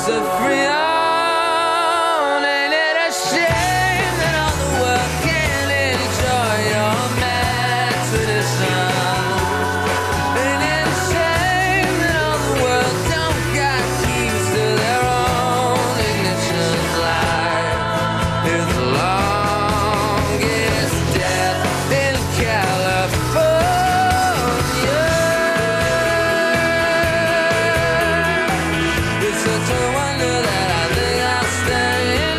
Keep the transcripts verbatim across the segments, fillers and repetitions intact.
set free on. Ain't it a shame that all the world can't enjoy your mad tradition? Ain't it a shame that all the world don't got keys to their own ignitions? Life is the longest death in California. It's such a wonder that I think I'll stay in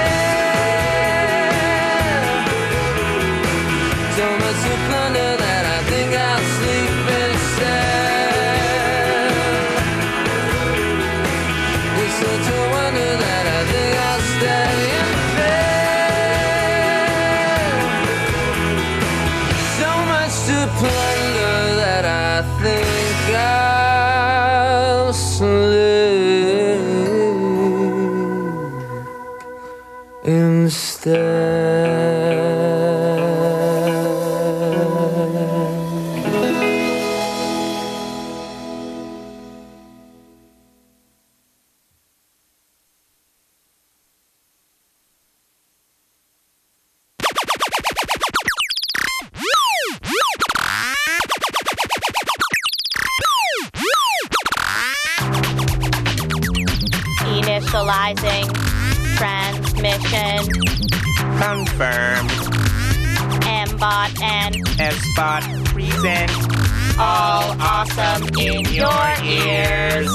bed. So much to plunder that I think I'll sleep instead. It's such a wonder that I think I'll stay in bed. So much to plunder that I think I'll sleep instead. Initializing transmission. Confirmed. M-bot and S-Bot present. all awesome in your ears.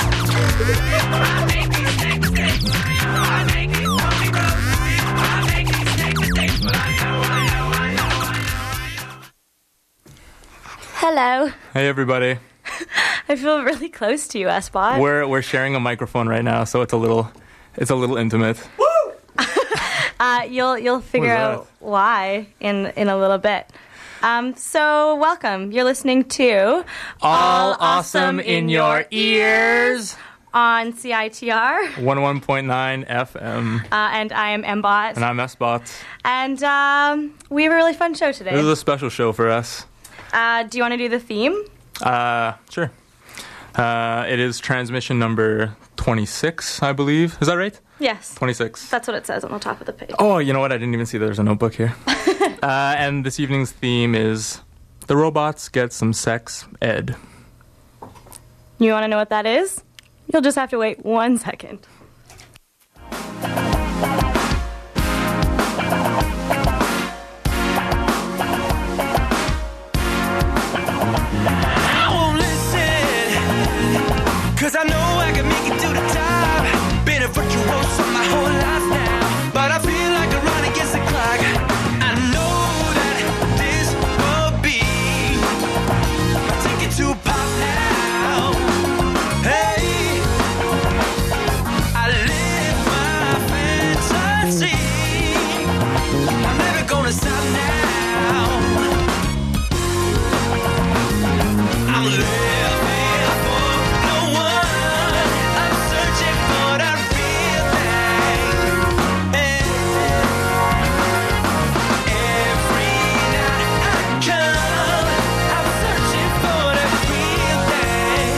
Hello. Hey everybody. I feel really close to you, S-Bot. We're we're sharing a microphone right now, so it's a little it's a little intimate. Uh, you'll you'll figure What is out why in in a little bit. Um, so welcome. You're listening to All Awesome in Your Ears on C I T R, one oh one point nine F M. uh, and I am M-Bot, And I'm S-Bot. and um, we have a really fun show today. This is a special show for us. Uh, do you want to do the theme? Uh, sure. Uh, it is transmission number twenty-six, I believe. Is that right? Yes. twenty-six. That's what it says on the top of the page. Oh, you know what? I didn't even see there's a notebook here. uh, and this evening's theme is the robots get some sex ed. You want to know what that is? You'll just have to wait one second. I won't listen, 'cause I know I can make it to the top. Been a virtuoso my whole life now, but I feel like I run against the clock. I know that this will be my ticket to pop now. Hey, I live my fantasy. I'm never gonna stop now. I'm living for no one. I'm searching for the real thing. Every night I come, I'm searching for the real thing.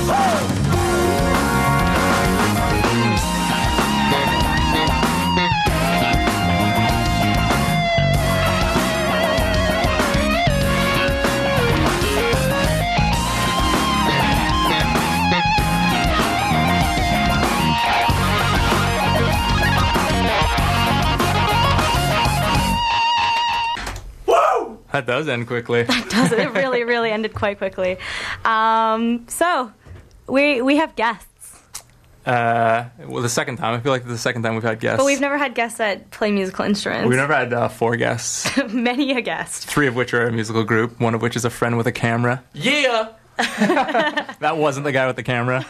That does end quickly. Does it? It really, really ended quite quickly. Um, so, we we have guests, Uh, well, the second time. I feel like the second time we've had guests. but we've never had guests that play musical instruments. We've never had uh, four guests. Many a guest. Three of which are a musical group. One of which is a friend with a camera. Yeah! That wasn't the guy with the camera.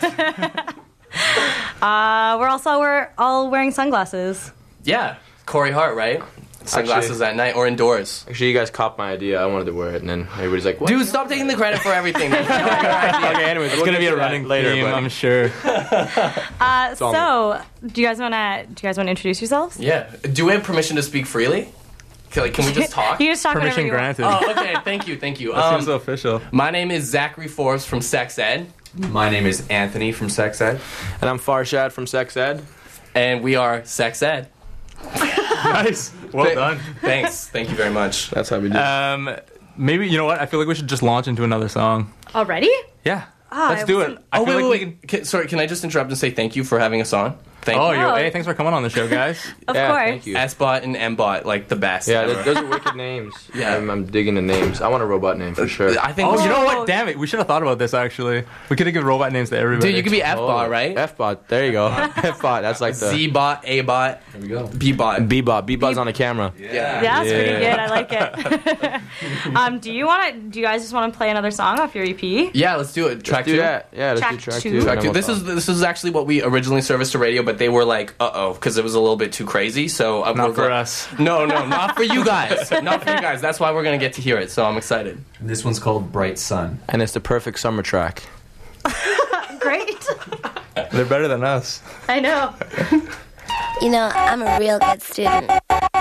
Uh, we're also we're all wearing sunglasses. Yeah. Corey Hart, right? Sunglasses at night or indoors. Actually, you guys copped my idea. I wanted to wear it, and then everybody's like, "What?" Dude, stop taking the credit for everything. That's not your idea. Okay, anyways, It's gonna be a running later, theme, but I'm sure. Uh, so, do you guys wanna do you guys wanna introduce yourselves? Yeah. Do we have permission to speak freely? Can, like, can we just talk? You just talk whenever Permission you want. granted. Oh, okay. Thank you. Thank you. That Um, seems so official. my name is Zachary Forbes from Sex Ed, My name is Anthony from Sex Ed. And I'm Farshad from Sex Ed. and we are Sex Ed. Nice. Well Th- done. Thanks. Thank you very much. That's how we do. Um, maybe you know what? I feel like we should just launch into another song. Already? Yeah. Ah, Let's I do it. wasn't- I Oh feel wait, like wait, we wait. Can, sorry, can I just interrupt and say thank you for having us on? Thank Oh, you. you're, Oh. hey, thanks for coming on the show, guys. Of Yeah, course. thank you. S-Bot and M-Bot, like the best. Yeah, ever. th- those are wicked names. Yeah. I'm, I'm digging the names. I want a robot name for sure. I think. Oh, you know Oh. what? Damn it. We should have thought about this, actually. We could have given robot names to everybody. Dude, you could be F-Bot, right? F-bot. There you go. F-bot. That's like the Z-Bot, A-Bot, Here we go. B-Bot. B-bot. B-bot's on the camera. Yeah. Yeah, that's pretty Yeah. good. I like it. um, do you want to? Do you guys just want to play another song off your E P? Yeah, let's do it. Track do two. that. Yeah, let's Track do track two. two. Track and two. then This we'll is talk. this is actually what we originally serviced to radio, but they were like, uh oh, because it was a little bit too crazy. So uh, Not we're for go- us. No, no, not for you guys. Not for you guys. That's why we're gonna get to hear it. So I'm excited. And this one's called Bright Sun. And it's the perfect summer track. Great. They're better than us. I know. You know, I'm a real good student.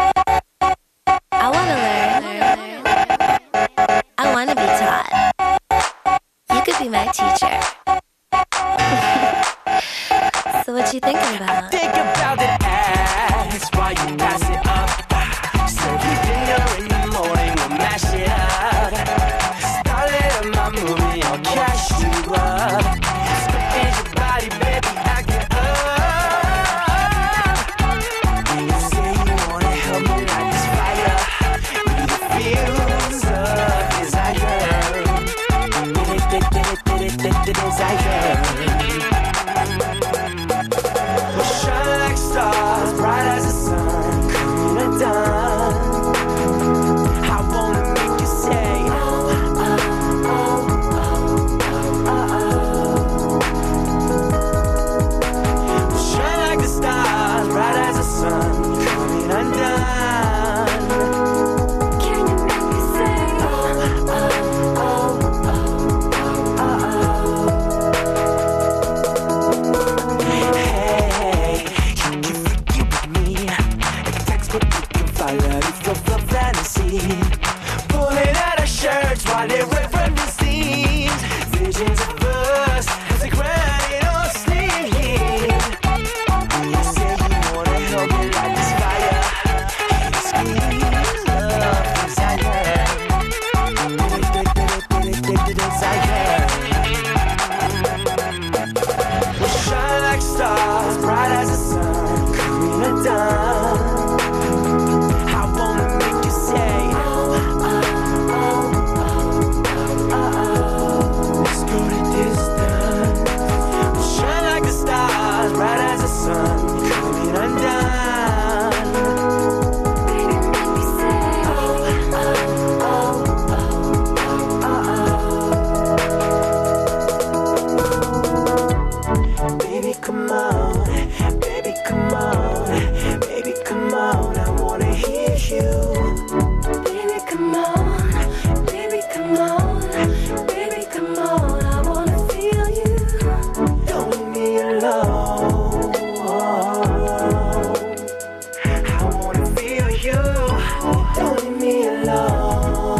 I want to learn. I want to be taught. You could be my teacher. So what you thinking about? Think about that ass while you pass it up. Serve you dinner in the morning, we'll mash it up. Starlet of my movie, I'll cash you up. Spit your body, baby, back it up. You say you wanna help me light this fire. With the feels of desire. Desire. We'll shine like stars, bright as the sun, cool and done. I wanna make you say, oh, oh, oh, oh, oh, oh. We'll shine like the stars, bright as the sun, cool and undone. Can you make me say, oh, oh, oh, oh, oh, oh. Hey, you can freak you with me. Like a textbook, you can follow it for the fantasy. Pulling out our shirts while they rip from the seams. Visions of us as they grind on sleeve. You say you wanna help me light this fire. And it squeeze love desire. Desire. We'll shine like stars, bright as the sun, cool and done. I wanna make you say, oh, oh, oh, oh, oh. Let's go the distance. We'll shine like the stars, bright as the sun, cool and undone. Baby, make me say, oh, oh, oh, oh, oh, oh. Baby, come on, baby, come on, baby, come on, I wanna hear you. Baby, come on, baby, come on, baby, come on, I wanna feel you. Don't leave me alone. I wanna feel you. Don't leave me alone.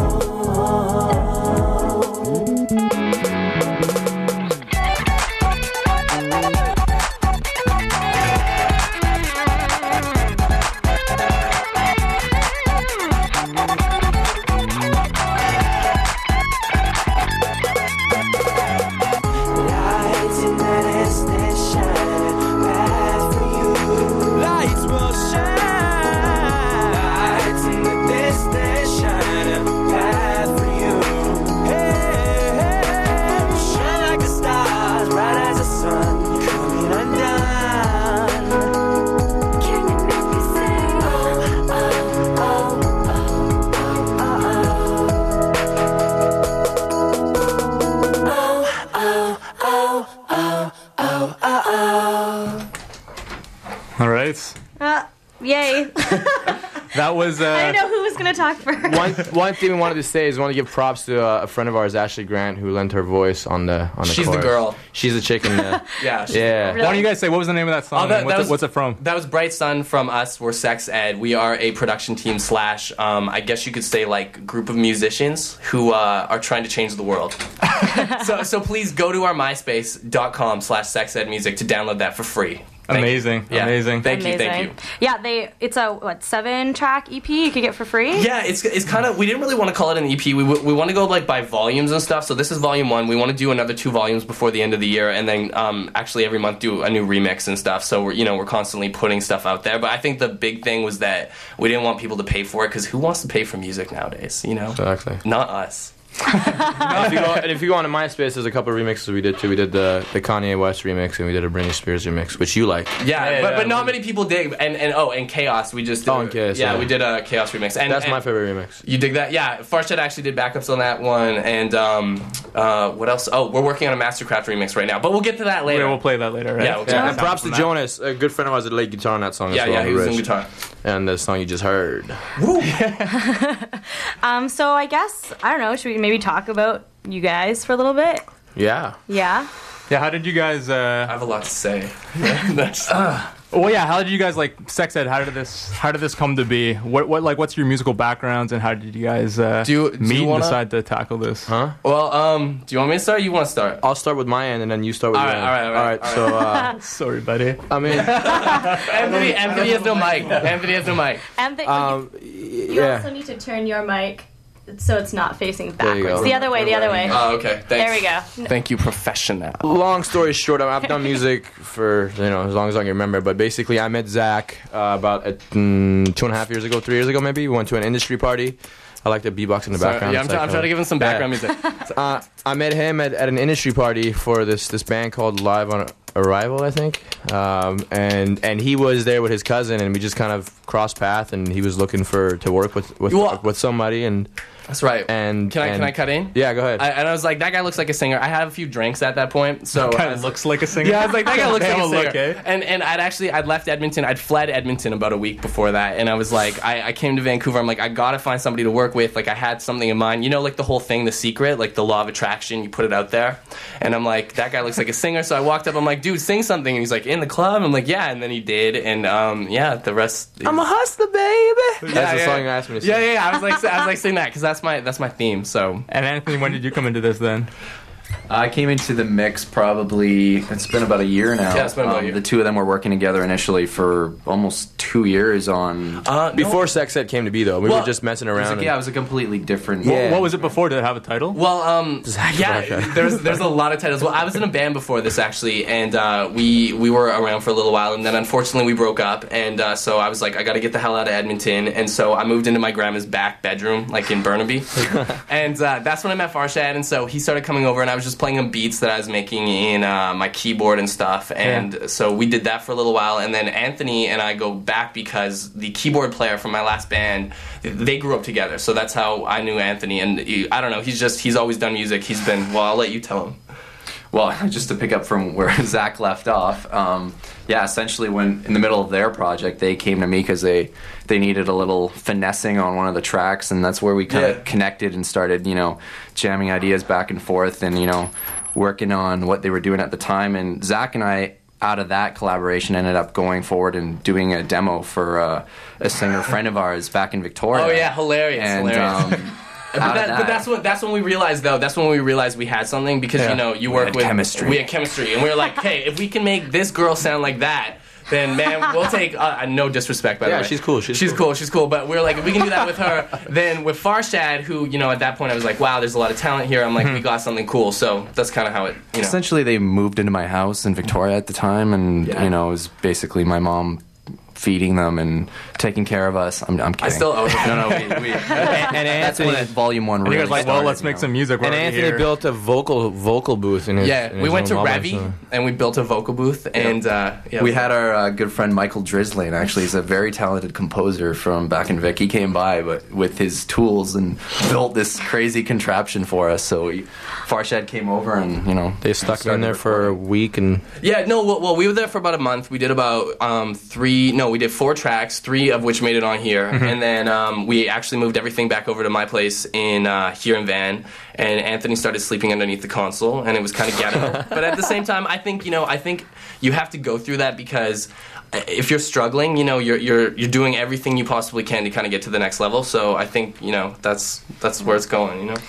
Lights in that instant shine path for you. Lights will shine. Lights in the distance shine path for you. Hey, hey, shine like the stars, bright as the sun, coming undone. Can you make me say, oh, oh, oh, oh, oh, All right. Uh, yay. That was. Uh, I didn't know who was gonna talk first. One one thing we wanted to say is we want to give props to uh, a friend of ours, Ashley Grant, who lent her voice on the on the. She's the chorus. girl. She's the chick in the. Yeah. she's- Yeah. Really? Why don't you guys say what was the name of that song? Oh, that- what's, that it, was- what's it from? That was Bright Sun from us. We're Sex Ed. We are a production team slash, um, I guess you could say, like, group of musicians who uh, are trying to change the world. so, so please go to our myspace.com slash sexedmusic to download that for free. Thank you. Amazing, Yeah. amazing. Thank you, Amazing. thank you. Yeah, they. It's a what seven track E P you could get for free. Yeah, it's it's kind of, we didn't really want to call it an E P. We we want to go like by volumes and stuff. So this is volume one. We want to do another two volumes before the end of the year, and then um, actually every month do a new remix and stuff. So we're you know we're constantly putting stuff out there. But I think the big thing was that we didn't want people to pay for it because who wants to pay for music nowadays? You know, Exactly. not us. if you go, and if you go on to MySpace, there's a couple of remixes we did too. We did the, the Kanye West remix, and we did a Britney Spears remix, which you like. Yeah, Yeah, but, yeah, but not we- many people dig. And and oh, and Chaos, we just did. Oh, and Chaos, yeah, yeah. we did a Chaos remix. And That's and my favorite remix. You dig that? Yeah, Farshed actually did backups on that one. And um, uh, what else? Oh, we're working on a Mastercraft remix right now, but we'll get to that later. Yeah, we'll play that later, right? Yeah, we'll Yeah, Yeah. and props to Jonas, a good friend of ours that played guitar on that song. Yeah, as well, yeah, he was Rich. in guitar. And the song you just heard. Um. So I guess I don't know. Should we maybe talk about you guys for a little bit? Yeah. Yeah. Yeah, how did you guys? I Uh, have a lot to say. That's- well, yeah, how did you guys like Sex Ed? How did this? How did this come to be? What, what, like, what's your musical backgrounds, and how did you guys uh, Do you- do meet you and wanna- decide to tackle this? Huh? well, um, do you want me to start? Or you want to start? I'll start with my end, and then you start with All your right, end. all right, all right, all So, uh, Sorry, buddy. I mean, Anthony, Anthony has no mic. Anthony has no mic. And the, um, you yeah. also need to turn your mic so it's not facing There you backwards. go. The other way. The other way. Oh, okay. Thanks. There we go. Thank you, professional. Long story short, I've done music for you know as long as I can remember. But basically, I met Zach uh, about uh, mm, two and a half years ago, three years ago maybe. We went to an industry party. I like the beatbox in the Sorry, background. yeah, I'm, It's try- like, I'm trying to give him some background Yeah. music. Uh, I met him at, at an industry party for this this band called Live on Arrival, I think. Um, and and he was there with his cousin, and we just kind of crossed path. And he was looking for to work with with, Well- with somebody. And That's right. and Can I and, can I cut in? Yeah, go ahead. I, and I was like, that guy looks like a singer. I had a few drinks at that point, so I Kind was of looks like a singer. Yeah, I was like, that guy looks They like a have singer. look, eh? And and I'd actually I'd left Edmonton. I'd fled Edmonton about a week before that, and I was like, I, I came to Vancouver. I'm like, I gotta find somebody to work with. Like, I had something in mind. You know, like the whole thing, The Secret, like the law of attraction. You put it out there, and I'm like, that guy looks like a singer. So I walked up. I'm like, dude, sing something. And he's like, in the club. I'm like, yeah. And then he did, and um, yeah, the rest. I'm a hustler, baby. That's the yeah. song you asked me to sing. Yeah, yeah, yeah. I was like, I was like, sing that because that's my that's my theme. So. And Anthony, when did you come into this then? I came into the mix probably, it's been about a year now. Yeah, it's been about a Um, year. The two of them were working together initially for almost two years on. Uh, Before Sex Ed came to be, though, we Well, were just messing It was around. like, and- yeah, it was a completely different. Yeah. What was it before? Did it have a title? Well, um, Zach yeah, Barker. there's there's a lot of titles. Well, I was in a band before this actually, and uh, we we were around for a little while, and then unfortunately we broke up, and uh, so I was like, I got to get the hell out of Edmonton, and so I moved into my grandma's back bedroom, like in Burnaby, and uh, that's when I met Farshed, and so he started coming over, and I was just playing him beats that I was making in uh, my keyboard and stuff, and Yeah. so we did that for a little while, and then Anthony and I go back because the keyboard player from my last band, they grew up together, so that's how I knew Anthony, and he, I don't know, he's just he's always done music. He's been well. I'll let you tell him. Well, just to pick up from where Zach left off, um, yeah, essentially when in the middle of their project, they came to me because they they needed a little finessing on one of the tracks, and that's where we kind of Yeah. connected and started, you know, jamming ideas back and forth, and you know, working on what they were doing at the time. And Zach and I, out of that collaboration, ended up going forward and doing a demo for uh, a singer friend of ours back in Victoria. Oh yeah, hilarious, and hilarious. um, But, out of that, that, but that's what that's when we realized though. That's when we realized we had something because Yeah. you know you We work had with chemistry. We had chemistry, and we were like, hey, if we can make this girl sound like that, then man, we'll take. Uh, no disrespect, by Yeah, the way. she's cool, she's she's cool. cool. She's cool. But we we're like, if we can do that with her, then with Farshed, who you know at that point I was like, wow, there's a lot of talent here. I'm like, we got something cool. So that's kind of how it. You know. essentially they moved into my house in Victoria at the time, and Yeah. you know it was basically my mom feeding them and taking care of us. I'm, I'm I kidding. still owe it. no, no. We, we, and that's Anthony, when volume one And really you guys like, well, started, let's you make know. some music. We're and already Anthony here. built a vocal vocal booth in his. Yeah, in we his went to own album, Revy so- and we built a vocal booth, and uh, yeah, We had our uh, good friend Michael Drislane. Actually, he's a very talented composer from back in Vic. He came by, but with his tools and built this crazy contraption for us. So we, Farshed came over, and you know They stuck him in started there for a recording. week, and Yeah, no, well, well, we were there for about a month. We did about um, three, no, no, we did four tracks, three of which made it on here, and then um, we actually moved everything back over to my place in uh, here in Van. And Anthony started sleeping underneath the console, and it was kind of ghetto. But at the same time, I think you know, I think you have to go through that because if you're struggling, you know, you're you're you're doing everything you possibly can to kind of get to the next level. So I think you know that's that's where it's going. You know.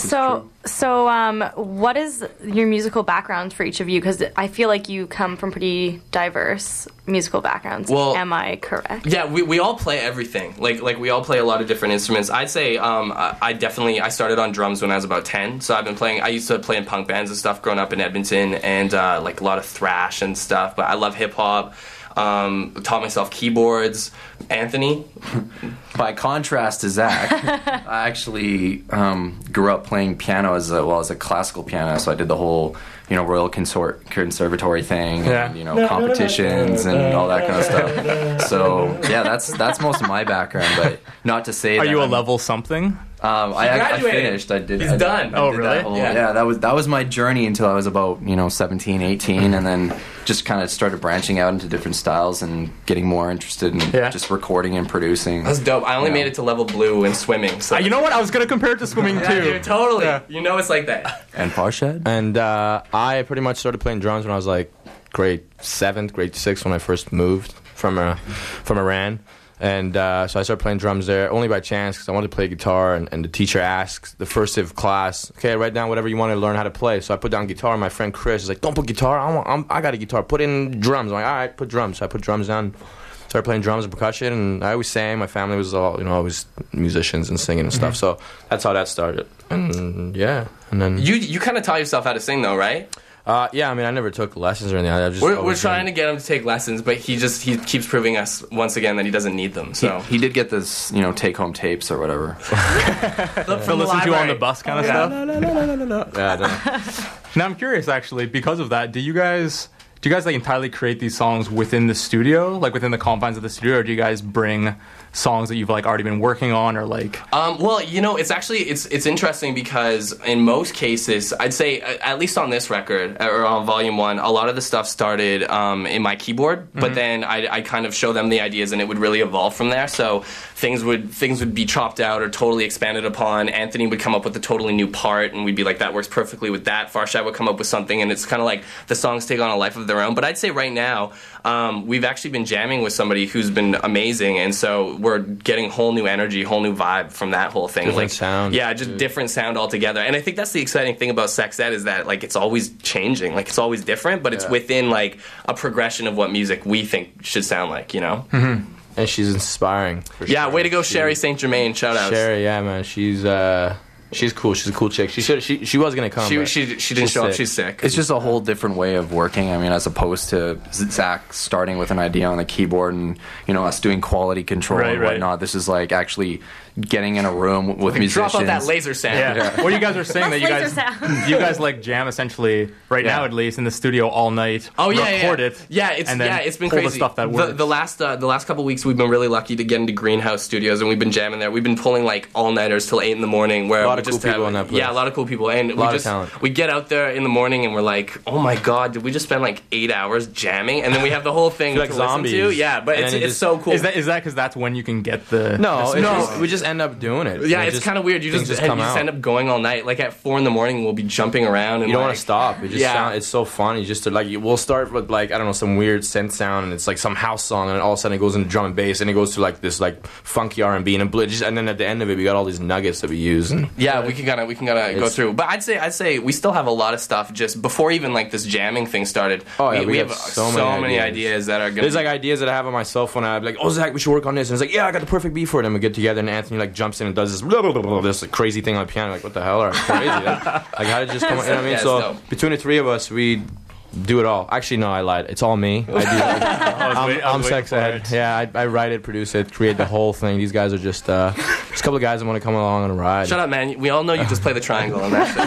So so um, what is your musical background for each of you? Because I feel like you come from pretty diverse musical backgrounds. Well, am I correct? Yeah, we, we all play everything. Like like we all play a lot of different instruments. I'd say um, I, I definitely I started on drums when I was about ten. So I've been playing. I used to play in punk bands and stuff growing up in Edmonton, and uh, like a lot of thrash and stuff. But I love hip hop. Um, taught myself keyboards. Anthony? By contrast to Zach, I actually um, grew up playing piano as a, well as a classical piano. So I did the whole, you know, Royal Consort Conservatory thing, Yeah. and, you know, competitions and all that kind of stuff. So yeah, that's that's most of my background. But not to say Are that you a I'm- level something? Um, I, I graduated. finished. I did. He's I, done. I Oh, did really? that whole- Yeah. yeah. That was that was my journey until I was about you know seventeen, eighteen, and then just kind of started branching out into different styles and getting more interested in Yeah. just recording and producing. That's dope. I only Yeah. made it to level blue in swimming. So Uh, you know what? I was gonna compare it to swimming yeah, too. dude, totally. Yeah. You know it's like that. And Farshed? And uh, I pretty much started playing drums when I was like grade seventh, grade sixth when I first moved from uh, from Iran. And uh, so I started playing drums there only by chance because I wanted to play guitar. And, and the teacher asked the first day of class, "Okay, write down whatever you want to learn how to play." So I put down guitar. My friend Chris is like, "Don't put guitar. I want. I'm, I got a guitar. Put in drums." I'm like, "All right, put drums." So I put drums down. Started playing drums and percussion, and I always sang. My family was all, you know, always musicians and singing and stuff. So that's how that started. And yeah, and then You you kind of taught yourself how to sing though, right? Uh, yeah, I mean, I never took lessons or anything. I just We're, we're always trying been- to get him to take lessons, but he just he keeps proving us once again that he doesn't need them. So He did get this, you know, take-home tapes or whatever. To listen to on the bus kind of stuff. Yeah, no. Now I'm curious, actually, because of that, do you guys do you guys like entirely create these songs within the studio, like within the confines of the studio, or do you guys bring songs that you've like already been working on, or like? Um, well, you know, it's actually it's it's interesting because in most cases, I'd say uh, at least on this record or on Volume One, a lot of the stuff started um, in my keyboard, but then I I kind of show them the ideas and it would really evolve from there. So things would things would be chopped out or totally expanded upon. Anthony would come up with a totally new part, and we'd be like, that works perfectly with that. Farshed would come up with something, and it's kind of like the songs take on a life of their own. But I'd say right now, um, we've actually been jamming with somebody who's been amazing, and so we're getting whole new energy, whole new vibe from that whole thing. Different like sound, yeah, just too. different sound altogether. And I think that's the exciting thing about Sex Ed is that like it's always changing, like it's always different, but it's Yeah. within like a progression of what music we think should sound like, you know? And she's inspiring. For Yeah, sure. way to go, She- Sherry Saint Germain. Shout out. Sherry, yeah, man, she's uh, she's cool. She's a cool chick. She should. She she was gonna come. She, but she, she didn't she's show up. sick. She's sick. It's just a whole different way of working. I mean, as opposed to Zach starting with an idea on the keyboard and, you know, us doing quality control Right, and right. whatnot. This is like actually getting in a room with musicians. Drop out that laser sound. Yeah. Well, you guys are saying that you Laser guys sound. you guys like jam essentially right Yeah. now at least in the studio all night. Oh yeah, record yeah. it. Yeah, it's and then yeah, it's been pull crazy. the stuff that the, works. the last uh, the last couple weeks, we've been really lucky to get into Greenhouse Studios, and we've been jamming there. We've been pulling like all nighters till eight in the morning. Where A lot we of just cool people have, in that place. Yeah, a lot of cool people, and we lot of just talent. we get out there in the morning, and we're like, oh my god, did we just spend like eight hours jamming? And then we have the whole thing Feel to like listen zombies. to. Yeah, but And it's then you it's just- so cool. Is that is that because that's when you can get the No, the it's No. just, we just end up doing it. yeah, It it's just- kind of weird. You things just, just come you just out. end up going all night. Like at four in the morning, we'll be jumping around, and You don't like, want to stop. It just Yeah. sound, it's so fun. You just like you- we'll start with like I don't know some weird synth sound and it's like some house song and all of a sudden it goes into drum and bass and it goes to like this like funky R and B and a blitz and then at the end of it we got all these nuggets that we use and Yeah, we can kind of we can kind of go It's- through, but I'd say I'd say we still have a lot of stuff just before even like this jamming thing started. Oh, yeah, we, we we have have so so, many many, ideas. ideas that are gonna. there's be- like ideas that I have on my cell phone. I'm like, oh Zach, we should work on this, and it's like, yeah, I got the perfect beat for it. And we get together, and Anthony like jumps in and does this blah, blah, blah, blah, this like, crazy thing on the piano. Like, what the hell? Are crazy? like, like, how did it just come? You know what I mean? Yeah, it's so dope. between the three of us, we do it all. Actually, no, I lied. It's all me. I do. Like, I was I'm, wait- I was I'm waiting sex for ed. it. Yeah, I, I write it, produce it, create the whole thing. These guys are just uh, There's a couple of guys that want to come along on a ride. Shut up, man. We all know you just play the triangle and that's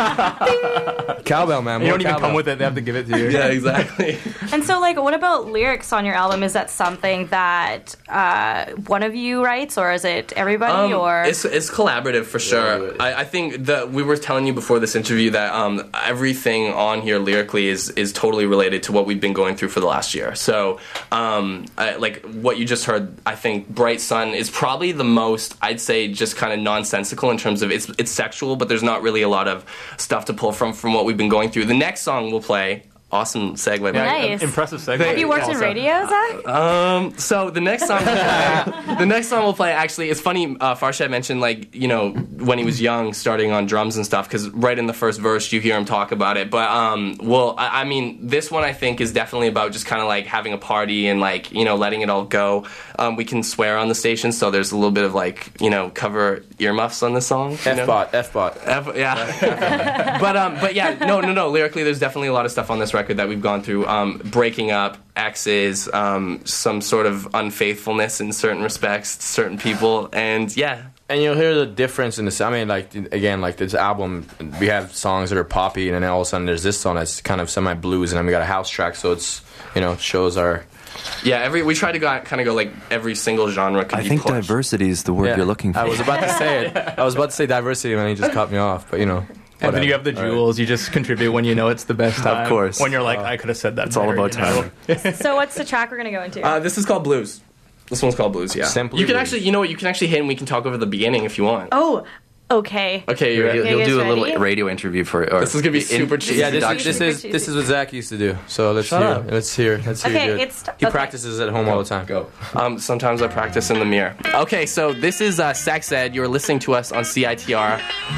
it. Cowbell, man. You more don't even cowbell. come with it; they have to give it to you. Yeah, exactly. And so, like, what about lyrics on your album? Is that something that uh, one of you writes, or is it everybody? Um, or it's it's collaborative for sure. I, I think that we were telling you before this interview that um, everything on here lyrically is is totally related to what we've been going through for the last year. So, um, I, like what you just heard, I think "Bright Sun" is probably the most, I'd say, just kind of nonsensical in terms of it's it's sexual, but there's not really a lot of stuff to pull from from what we've been going through. The next song we'll play. Awesome segue. by the way. Nice. Impressive segue. have you worked in also. radio, Zach? Um, so the next song, we'll play, the next song we'll play. Actually, it's funny. Uh, Farshad mentioned like you know when he was young, starting on drums and stuff. Because right in the first verse, you hear him talk about it. But um, well, I, I mean, this one I think is definitely about just kind of like having a party and like you know letting it all go. Um, we can swear on the station, so there's a little bit of like you know cover earmuffs on the song. you know? F-bot, F-bot. F- yeah, but um, but yeah, no, no, no. Lyrically, there's definitely a lot of stuff on this record that we've gone through. Um, breaking up, exes, um, some sort of unfaithfulness in certain respects to certain people, and yeah. And you'll hear the difference in this. I mean, like again, like this album, we have songs that are poppy, and then all of a sudden there's this song that's kind of semi blues, and then we got a house track, so it's you know shows our. Yeah, every we try to go kind of go like every single genre could I be think pushed. diversity is the word Yeah. you're looking for. I was about to say it. I was about to say diversity, and then he just cut me off. But you know. And then whatever. you have the All right. jewels. You just contribute when you know it's the best time. course. When you're like, I could have said that. It's all better, about you know? timing. So what's the track we're gonna go into? Uh, this is called Blues. This one's called Blues. Yeah. Simply you can Blues. actually, you know what? You can actually hit, and we can talk over the beginning if you want. oh, okay. Okay, you're He'll, ready? You he'll guys do a little ready? radio interview for. Or This is gonna be in- super cheesy. Yeah, this is, introduction. this is this is what Zach used to do. So let's Shut hear. up. Let's hear. Let's hear. Okay, you do it. it's- he okay. practices at home all the time. Go. Um, sometimes I practice in the mirror. Okay, so this is uh, Sex Ed. You're listening to us on C I T R.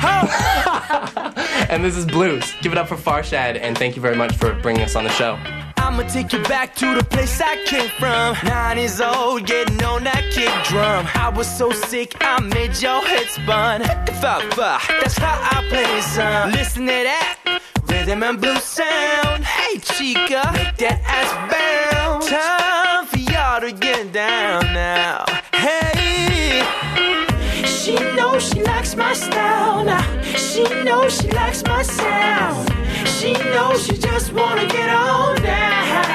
And this is Blues. Give it up for Farshad, and thank you very much for bringing us on the show. I'ma take you back to the place I came from. Nine years old, getting on that kick drum. I was so sick, I made your head spun. If I fuck, that's how I play son. Listen to that rhythm and blues sound. Hey chica, make that ass bounce. Time for y'all to get down now. Hey, she knows she likes my style now. She knows she likes my sound. She knows she just wanna get on down.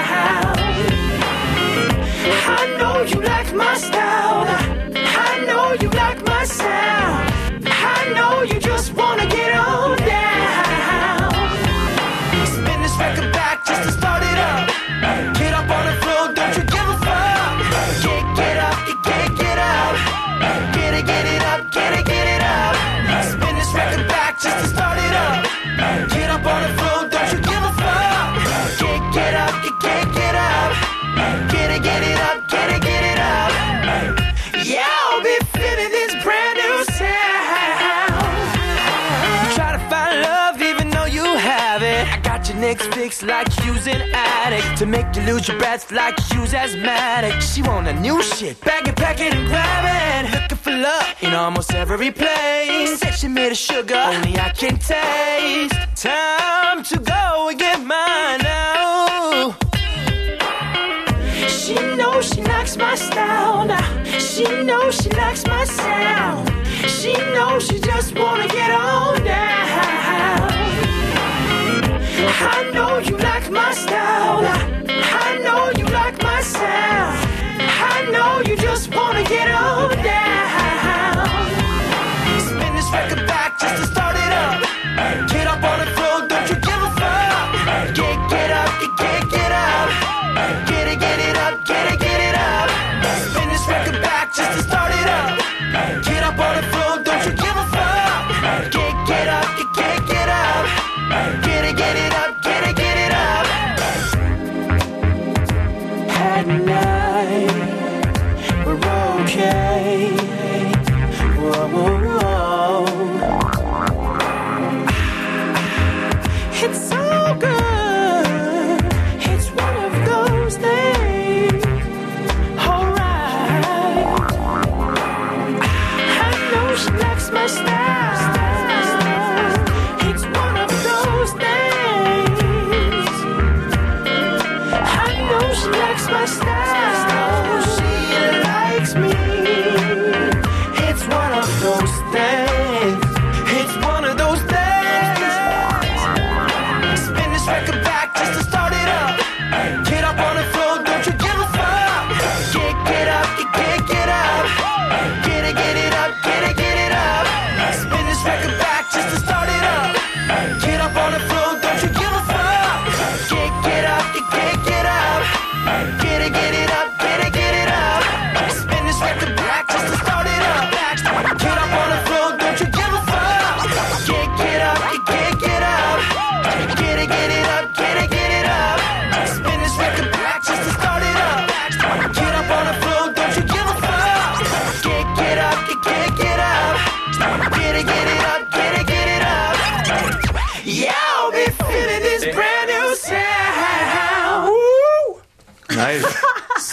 I know you like my style. I know you like my sound. I know you just wanna get on down. Spin this record back just to start it up. Get up on the floor, don't you give a fuck. Get, get up, get, get, get up. Get it, get it up, get it, get it up. Spin this record back just to start it up. Get up on the floor, don't you give a fuck. Get, get up, get, get, get up. Get it, get it up, get it, get it up. Yeah, I'll be feeling this brand new sound. Try to find love even though you have it. I got your next fix like you's an addict. To make you lose your breath like you's asthmatic. She want a new shit, bag it, pack it and grab it. Looking for love in almost every place. Said she made of sugar, only I can taste. Time to go and get mine now. She knows she likes my style now. She knows she likes my sound. She knows she just wanna get on down. I know you like my style. I know you like my sound. I know you just wanna get on down. Spin this record back just to start it up. Get up on the floor, don't you give a fuck. Get, get up, get, get, get up. Get it, get it up, get it, get it up. Spin this record back just to start it up. Get up on the floor, don't you give a fuck. Get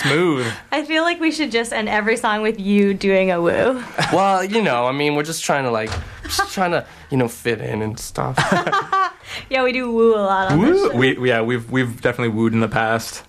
smooth. I feel like we should just end every song with you doing a woo. Well, you know, I mean, we're just trying to like, just trying to, you know, fit in and stuff. Yeah, we do woo a lot on this Woo. show. We yeah we've we've definitely wooed in the past.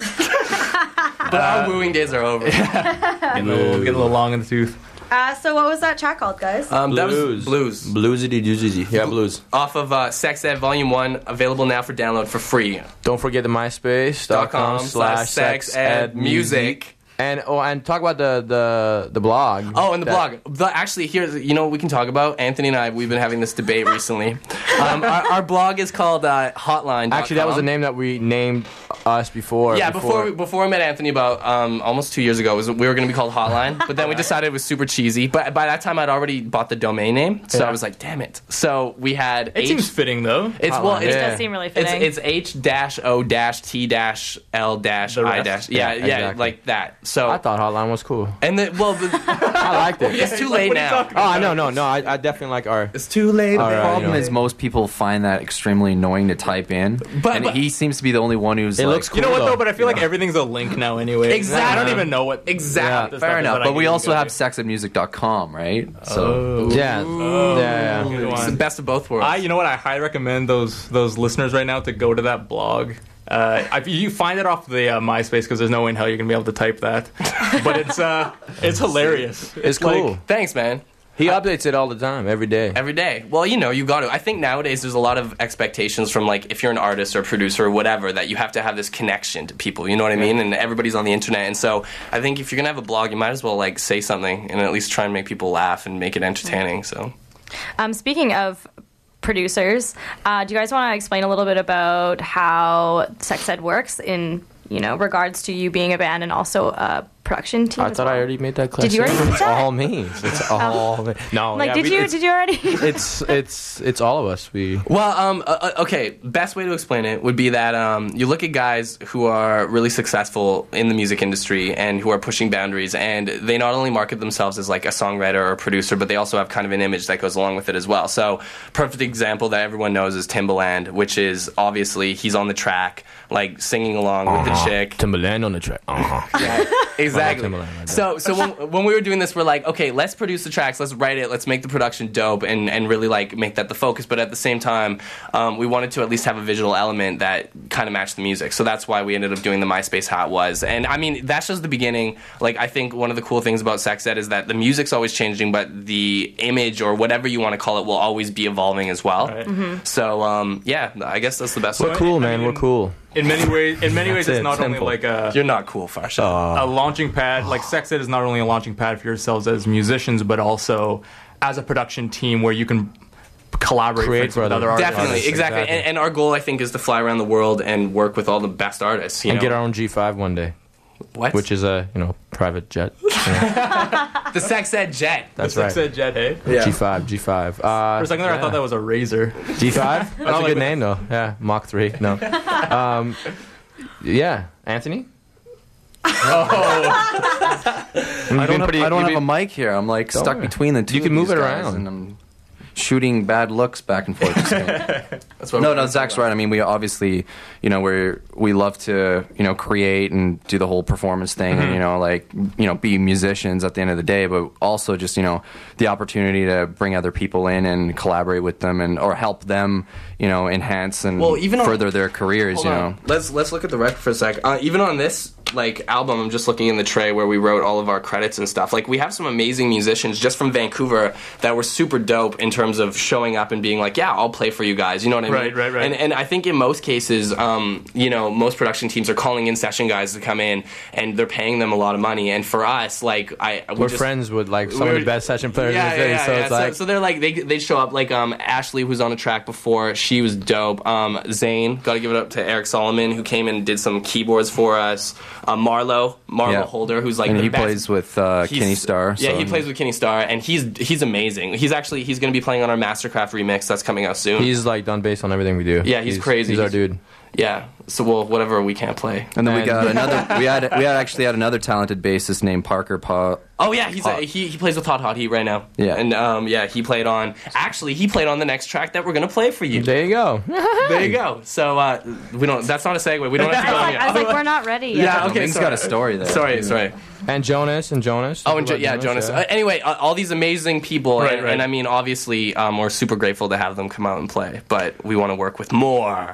But our wooing days are over. Getting a little, getting a little long in the tooth. Uh, so what was that track called, guys? Um, that was Blues. blues. Bluesity doosity. Yeah, blues. Off of uh, Sex Ed Volume One, available now for download for free. Don't forget the MySpace.com slash sex ed music. And oh, and talk about the the the blog. Oh, and the That- blog. The, actually, here's you know what we can talk about. Anthony and I, we've been having this debate recently. Um, our, our blog is called uh, Hotline. Actually, that was the name that we named us before. Yeah, before we, before I met Anthony about um, almost two years ago, was we were going to be called Hotline, but then we decided it was super cheesy. But by that time, I'd already bought the domain name, so Yeah. I was like, damn it. So we had It H. seems fitting though. It's well, Hotline. it's, It Yeah. does seem really it's fitting. it's H dash O dash T dash L dash The I rest? dash. Yeah, Yeah, yeah, exactly. like that. So I thought Hotline was cool. and then well, the, I liked it. it's too late now. Oh, no, no, no. I, I definitely like our. It's too late. All The right, problem you know. is most people find that extremely annoying to type in, But- and but- he seems to be the only one who's It like, looks cool. You know what though. though? But I feel like everything's a link now anyway. Exactly. I don't even know what. Exactly. the stuff fair is enough. that I But we need to also go have to. sex ed music dot com, right? Oh. Yeah. Yeah, yeah. Good It's the one. best of both worlds. I, you know what? I highly recommend those those listeners right now to go to that blog. Uh, if you find it off the uh, MySpace because there's no way in hell you're gonna be able to type that. But it's uh, it's hilarious. It's cool. Like, Thanks, man. He updates it all the time, every day. Every day. Well, you know, you got to. I think nowadays there's a lot of expectations from, like, if you're an artist or producer or whatever, that you have to have this connection to people. You know what I mean? And everybody's on the internet. And so I think if you're going to have a blog, you might as well, like, say something and at least try and make people laugh and make it entertaining. So. Um, speaking of producers, uh, do you guys want to explain a little bit about how Sex Ed works in, you know, regards to you being a band and also a production team? I as thought well? I already made that clear. Did you already do It's that? all me. It's all me. No, Like, yeah, did we- you? It's, Did you already? it's it's it's all of us. We Well, um, uh, uh, okay, best way to explain it would be that um, you look at guys who are really successful in the music industry and who are pushing boundaries, and they not only market themselves as like a songwriter or a producer, but they also have kind of an image that goes along with it as well. So, perfect example that everyone knows is Timbaland, which is obviously he's on the track, like singing along with the chick. Timberland on the track. Uh-huh. Exactly. Timbaland right there. So, so when, when we were doing this, we're like, okay, let's produce the tracks, let's write it, let's make the production dope, and, and really like make that the focus. But at the same time, um, we wanted to at least have a visual element that kind of matched the music. So that's why we ended up doing the MySpace How It Was. And I mean, that's just the beginning. Like, I think one of the cool things about Sex Ed is that the music's always changing, but the image or whatever you want to call it will always be evolving as well. Right. So, um, yeah, I guess that's the best We're way. cool, I man. mean, We're cool. in many ways, in many ways, That's it's it, not only simple. like a You're not cool, Farsha. Uh, a launching pad. Like Sex Ed is not only a launching pad for yourselves as musicians, but also as a production team where you can collaborate Create for instance, for with other- other artists. Definitely, artists, exactly. exactly. And, and our goal, I think, is to fly around the world and work with all the best artists. You and know? get our own G five one day, what? which is a you know private jet. the Sex Ed Jet. That's Sex right. Ed Jet, hey? Yeah. G five, G five. Uh, For a second there, I thought that was a razor. G five. That's a like good with- name though. Yeah, Mach three. No. Um, yeah, Anthony. I don't, have, I don't have a mic here. I'm like Don't stuck worry. between the two. You can of move these it guys, around. and I'm shooting bad looks back and forth. That's what no, we're no, gonna Zach's talk about. right. I mean, we obviously, you know, we're we love to, you know, create and do the whole performance thing, Mm-hmm. and you know, like, you know, be musicians at the end of the day, but also just, you know, the opportunity to bring other people in and collaborate with them and or help them, you know, enhance and Well, even on- further their careers. Hold you on. know, Let's let's look at the record for a sec. Uh, even on this like album, I'm just looking in the tray where we wrote all of our credits and stuff. Like, we have some amazing musicians just from Vancouver that were super dope in terms of showing up and being like, yeah, I'll play for you guys. You know what I mean? Right, right, right. And and I think in most cases, um, you know, most production teams are calling in session guys to come in, and they're paying them a lot of money. And for us, like, I we We're just, friends with like some of we're- the best session players yeah, in the city, yeah, yeah, so yeah. it's So, like so they're like they they show up like um Ashley, who's on a track before, she was dope. Um, Zane, got to give it up to Eric Solomon, who came and did some keyboards for us. Uh, Marlo, Marlo Yeah. Holder, who's like and the he best. plays with uh, He's- Kenny Starr. Yeah, so- he plays with Kenny Starr, and he's he's amazing. He's actually he's going to be playing on our Mastercraft remix that's coming out soon. he's like done bass on everything we do. Yeah, he's crazy. He's our He's- dude. yeah. So well, whatever we can't play. And then we And- got another. We had we had actually had another talented bassist named Parker Pa. Oh yeah, he's a, Hot. he he plays with Hot Hot Heat right now. Yeah. and um yeah, he played on. Actually, he played on the next track that we're gonna play for you. There you go. There you go. So uh, we don't. That's not a segue. We don't have to I go was on like, yet. I was like, we're not ready yet. Yeah, okay. Ming's sorry. got a story there. Sorry, sorry. And Jonas and Jonas. Oh, and Jo- Talk yeah, about Jonas. yeah. Uh, anyway, uh, all these amazing people, Right, and, right. and I mean, obviously, um, we're super grateful to have them come out and play. But we want to work with more.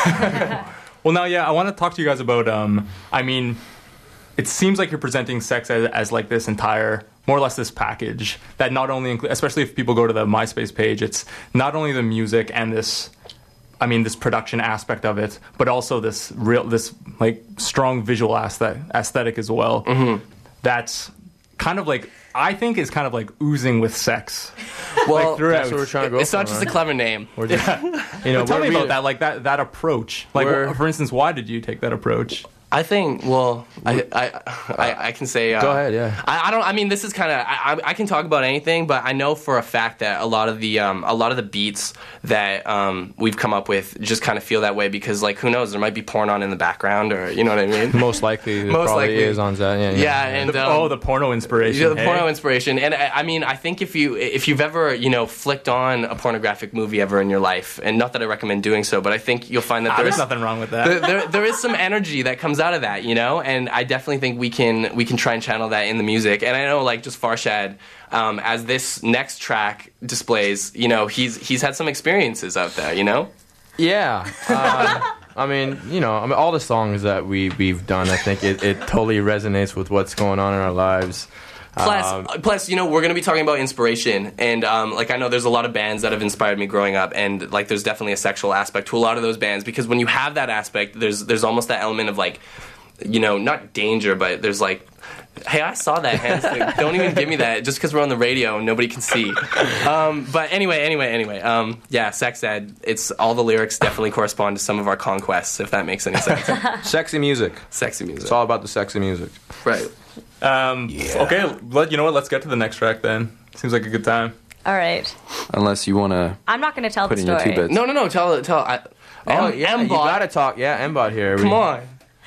Well, now, yeah, I want to talk to you guys about. Um, I mean, it seems like you're presenting sex as, as like this entire, more or less, this package that not only, include, especially if people go to the MySpace page, it's not only the music and this. I mean, this production aspect of it, but also this real, this like strong visual aesthetic, aesthetic as well. Mm-hmm. That's kind of like I think is kind of like oozing with sex. Well, like throughout. That's what we're trying to go it's for. not just a man. clever name. We're just, you know, Tell we're me about really- that, like that that approach. Like, We're- wh- for instance, why did you take that approach? I think. Well, I I, I, I can say. Uh, Go ahead, yeah. I, I don't. I mean, this is kind of. I, I I can talk about anything, but I know for a fact that a lot of the um a lot of the beats that um we've come up with just kind of feel that way because like who knows there might be porn on in the background or you know what I mean. Most likely, it Most probably likely. is on that. Yeah, yeah. Yeah, and The- um, oh, the porno inspiration. Yeah, the hey? porno inspiration, and I, I mean, I think if you if you've ever you know flicked on a pornographic movie ever in your life, and not that I recommend doing so, but I think you'll find that Ah, there there's is nothing wrong with that. there, there there is some energy that comes out of that, you know, and I definitely think we can we can try and channel that in the music. And I know like just Farshad, um, as this next track displays, you know, he's he's had some experiences out there, you know. Yeah. Um, I mean, you know, I mean, all the songs that we we've done, I think it, it totally resonates with what's going on in our lives. Plus, Um, plus, you know, we're going to be talking about inspiration, and um, like I know there's a lot of bands that have inspired me growing up, and like there's definitely a sexual aspect to a lot of those bands because when you have that aspect, there's there's almost that element of like, you know, not danger, but there's like, hey, I saw that hand. Like, don't even give me that just because we're on the radio and nobody can see. Um, but anyway, anyway, anyway, um, yeah, sex ed. It's all the lyrics definitely correspond to some of our conquests, if that makes any sense. sexy music. Sexy music, It's all about the sexy music. right? Um, Okay, let, you know what? Let's get to the next track then. Seems like a good time. All right. Unless you want to I'm not going to tell put the in your story. two bits. No, no, no. Tell, tell. I, Oh, M- yeah, you M-Bot. gotta talk. Yeah, M-Bot here. Come We- on.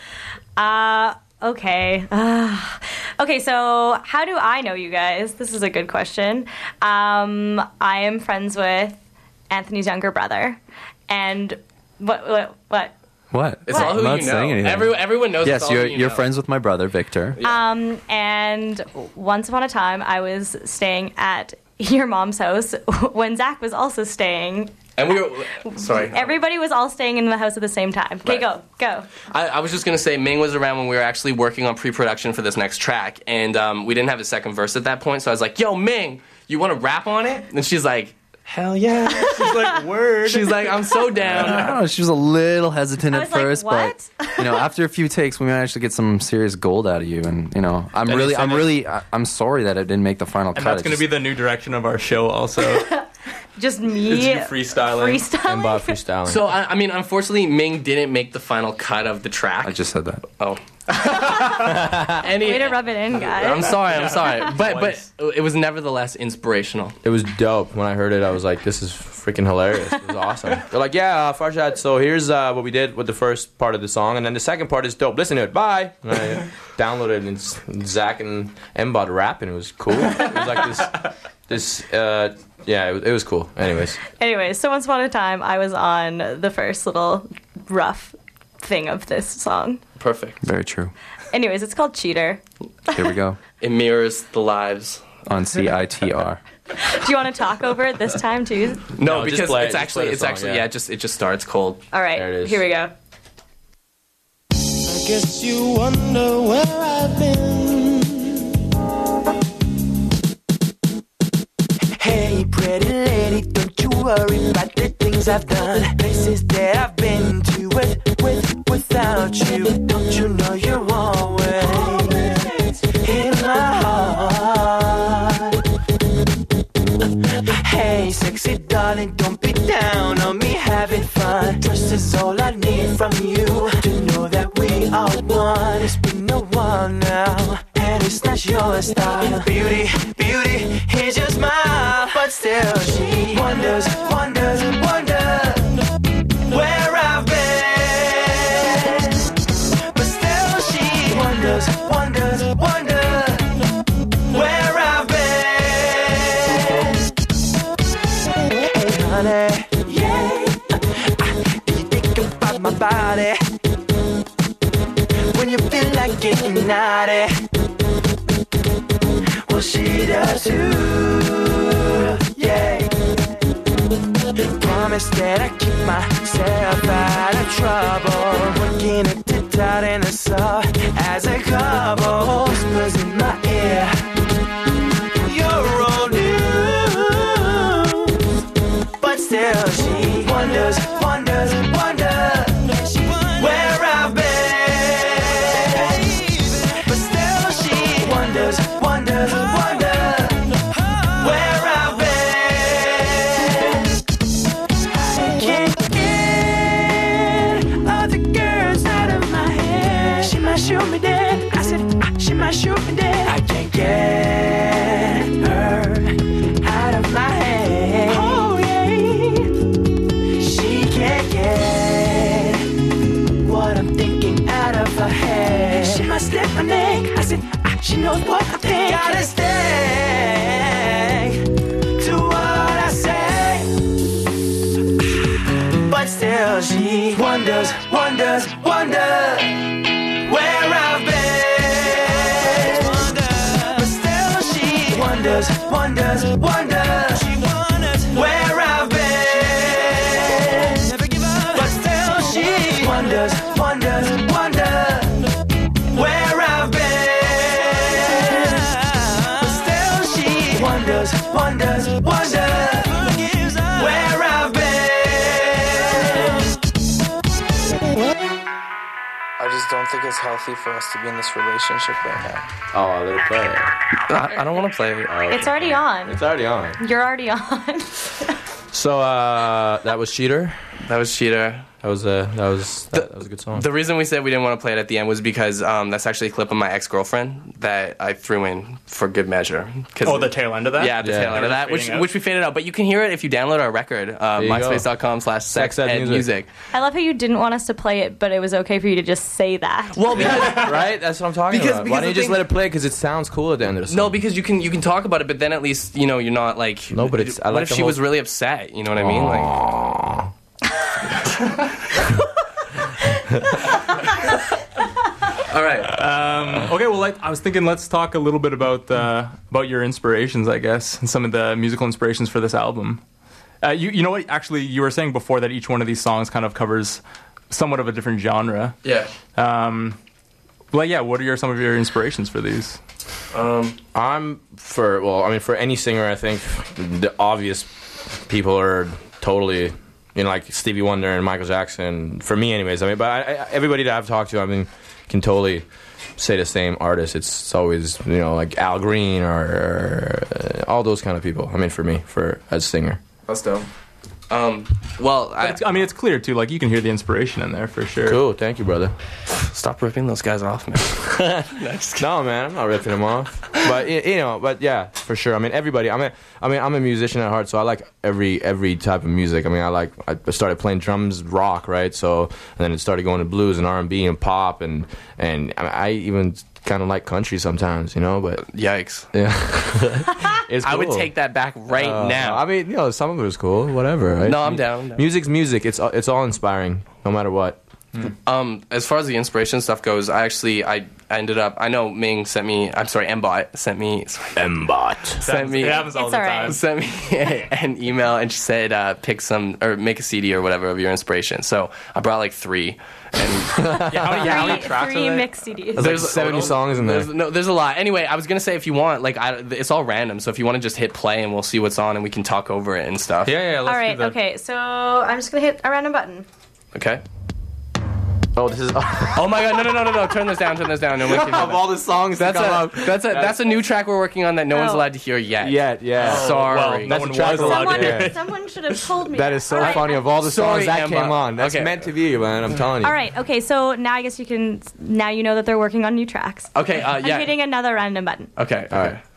Uh, okay. Uh, okay, so how do I know you guys? This is a good question. Um, I am friends with Anthony's younger brother. And what, what, what? What? It's all who I'm not you know. saying anything. Every, everyone knows. it's Yes, all you're who you you're know. friends with my brother Victor. Um, and once upon a time, I was staying at your mom's house when Zach was also staying. And we were. Sorry. Everybody was all staying in the house at the same time. Okay, Right. go, go. I, I was just gonna say Ming was around when we were actually working on pre-production for this next track, and um, we didn't have a second verse at that point. So I was like, "Yo, Ming, you want to rap on it?" And she's like, "Hell yeah!" She's like, word. She's like, "I'm so I down." don't know. She was a little hesitant I at was like, first, "What?" but you know, after a few takes, we managed to get some serious gold out of you. And you know, I'm And really, you said I'm it- really, I- I'm sorry that it didn't make the final and cut. that's going to be the new direction of our show also. Just me It's you freestyling. freestyling. M-Bot freestyling. So I, I mean, unfortunately, Ming didn't make the final cut of the track. I just said that. oh. Any, Way to rub it in, guys. I'm sorry. I'm sorry. But Twice. but it was nevertheless inspirational. It was dope. When I heard it, I was like, this is freaking hilarious. It was awesome. They're like, yeah, uh, Farshad, so here's uh, what we did with the first part of the song, and then the second part is dope. Listen to it. Bye. And I downloaded it, and it's Zach and M-Bot rapping. It was cool. It was like this, this uh, yeah, it was, it was cool. Anyways. Anyways, so once upon a time, I was on the first little rough thing of this song. Perfect. Very true. Anyways, it's called Cheater. Here we go It mirrors the lives. on C I T R. Do you want to talk over it this time too? No, No, just because play it. it's Just actually play the it's song, actually yeah. yeah. just it just starts cold. All right, There it is. here we go. I guess you wonder where I've been. Hey, pretty lady, don't you worry about the things I've done, places that I've been to with, with, without you. Don't you know you're always in my heart? Hey, sexy darling, don't be down on me having fun. Trust is all I need from you to know that we are one. It's been a while now, and it's not your style. Beauty, beauty, here's your smile, but still she wonders, wonders, wonders where I've been. honey. Yeah. Do you think about my body when you feel like getting naughty? Well, she does too. Yeah. Promise that I keep myself out of trouble. Working at the dot and the saw as a couple. Whispers in my ear, you're old news. But still she wonders, wonders, wonders where I've been. But still she wonders, wonders, wonders where I've been. Shoot me dead. I said, ah, she might shoot me dead. I can't get her out of my head. Oh, yeah. She can't get what I'm thinking out of her head. She might slip my neck. I said, ah, she knows what I think. Gotta stay to what I say. But still she wonders, wonders, wonders where I've been. But still she wonders, wonders, wonders where I've been. But still she wonders, wonders, wonders where I've been. But still she wonders, wonders, wonders where I've been. I just don't think it's healthy for us to be in this relationship right now. Oh, I let it play. I, I don't want to play. Oh, okay. It's already on. It's already on. You're already on. So uh, that was Cheater. That was Cheater. That was a that was that, that was a good song. The reason we said we didn't want to play it at the end was because um, that's actually a clip of my ex-girlfriend that I threw in for good measure. Oh, the tail end of that? Yeah, the Yeah. tail end of that, which Fading out. which we faded out. But you can hear it if you download our record, uh, you go. myspace.com slash sex Sex Ed ed Music. music. I love how you didn't want us to play it, but it was okay for you to just say that. Well, because Right? That's what I'm talking Because- about. because Why don't the you just thing- let it play? Because it sounds cool at the end of the song. no, because you can you can talk about it, but then at least you know you're not like. No, but it's- I what like if the she whole- was really upset? You know what I mean? Like, all right. Um, okay, well, like, I was thinking let's talk a little bit about uh, about your inspirations, I guess, and some of the musical inspirations for this album. Uh, you you know what? Actually, you were saying before that each one of these songs kind of covers somewhat of a different genre. Yeah. Um, well, yeah. What are your, some of your inspirations for these? Um, I'm for well, I mean, for any singer, I think the obvious people are totally, you know, like Stevie Wonder and Michael Jackson. For me, anyways. I mean, but I, I, everybody that I've talked to, I mean, can totally say the same artist. It's, it's always, you know, like Al Green or, or uh, all those kind of people. I mean, for me, for as a singer. that's dope. Um, well, I, It's, I mean, it's clear too. Like you can hear the inspiration in there for sure. Cool, thank you, brother. stop ripping those guys off, man. No, man, I'm not ripping them off. But y- you know, but yeah, for sure. I mean, everybody. I mean, I mean, I'm a musician at heart, so I like every every type of music. I mean, I like I started playing drums, rock, right? So and then it started going to blues and R and B and pop, and and I, mean, I even kind of like country sometimes, you know. But Yikes. yeah, it's I would cool. take that back right Uh, now. I mean, you know, some of it is cool. Whatever. Right? No, I'm down, I'm down. Music's music. It's it's all inspiring, no matter what. Um, as far as the inspiration stuff goes, I actually I, I ended up I know Ming sent me I'm sorry Mbot sent me Mbot. sent me It happens all It's the all right. time. sent me an email and she said uh, pick some or make a C D or whatever of your inspiration. So I brought like three. And Yeah, how many, how many Three, tracks three are there? mixed C Ds. There's like seventy songs in there. There's, no, there's a lot. Anyway, I was gonna say if you want, like, I, it's all random. So if you want to just hit play and we'll see what's on and we can talk over it and stuff. Yeah, yeah. Let's All right, do that. okay, so I'm just gonna hit a random button. Okay. Oh, this is Oh my god! No, no, no, no, no! Turn this down. Turn this down. No one can hear of that. all the songs That's that come a up. that's a that's a new track we're working on that no one's Oh. allowed to hear yet. Yeah, yeah. Sorry. Well, no That's one a track was of- allowed Someone, to hear it. someone should have told me. That is so All right, funny. Of all the Sorry, songs that Amber. came on, that's Okay. meant to be, man. I'm telling you. All right, okay, so now I guess you can, now you know that they're working on new tracks. Okay. Uh, yeah. I'm hitting another random button. Okay. Okay. All right.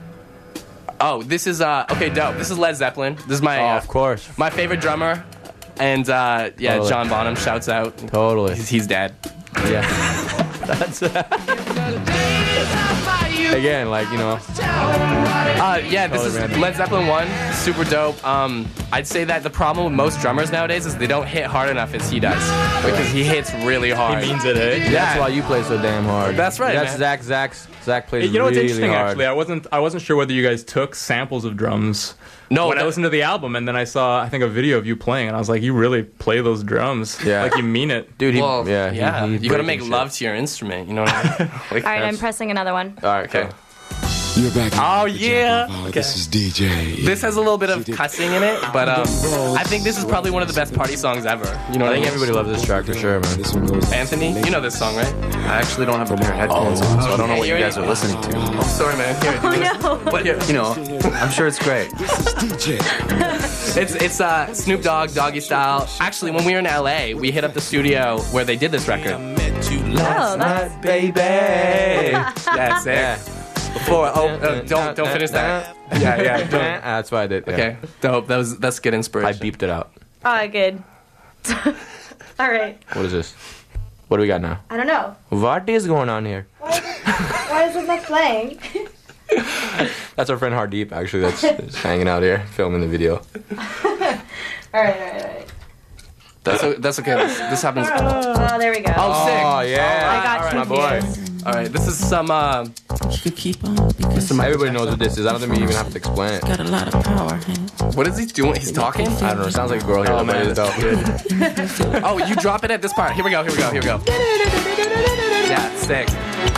Oh, this is uh okay, dope. This is Led Zeppelin. This is my Oh, uh, of course. my favorite drummer, and uh, yeah, Totally. John Bonham shouts out. Totally. He's, he's dead. Yeah. That's Days of my again, like you know, Uh, yeah, this Totally is random. Led Zeppelin one, super dope. Um, I'd say that the problem with most drummers nowadays is they don't hit hard enough as he does, because he hits really hard. He means it, eh? that's why you play so damn hard. That's right, That's man. Zach. Zach's Zach plays You know what's really interesting? hard. Actually, I wasn't. I wasn't sure whether you guys took samples of drums. No, when I that- listened to the album, and then I saw, I think, a video of you playing, and I was like, you really play those drums. Yeah. Like you mean it. Dude, he, Well, yeah, yeah, he, he's you gotta breaking make shit. love to your instrument. You know what I mean? Like, All right, I'm that's- pressing another one. All right, Okay. You're back. Oh, yeah. Okay. Okay. This is D J. This has a little bit of cussing in it, but um, I think this is probably one of the best party songs ever. You know I what I think mean? everybody loves this track for sure, man. This one goes. Anthony, you know this song, right? I actually don't have a pair of headphones on, so I don't know what you guys are listening to. Oh, sorry, man. Here, Oh do this. no. But here, You know, I'm sure it's great. This is D J. It's it's uh, Snoop Dogg, Doggy Style. Actually, when we were in L A, we hit up the studio where they did this record. Oh, that's Baby. Yeah, sick. Yeah. Before, oh, uh, don't don't finish that. Yeah, yeah. Don't. That's why I did. Yeah. Okay, dope. That was that's good I inspiration. beeped it out. oh, good. All right. What is this? What do we got now? I don't know. What is going on here? Why is it not playing? That's our friend Hardeep, actually. That's just hanging out here, filming the video. All right, all right, all right. That's o- that's okay. This, this happens. Oh, there we go. Oh, sick. Oh yeah, I got my boy. confused. All right, this is some. Uh, Everybody knows what this is. I don't think we even have to explain it. Got a lot of power. what is he doing? He's talking. I don't know. It sounds like a girl here. Oh, that man, plays that's dope. Oh, you drop it at this part. Here we go. Here we go. Here we go. Yeah, sick.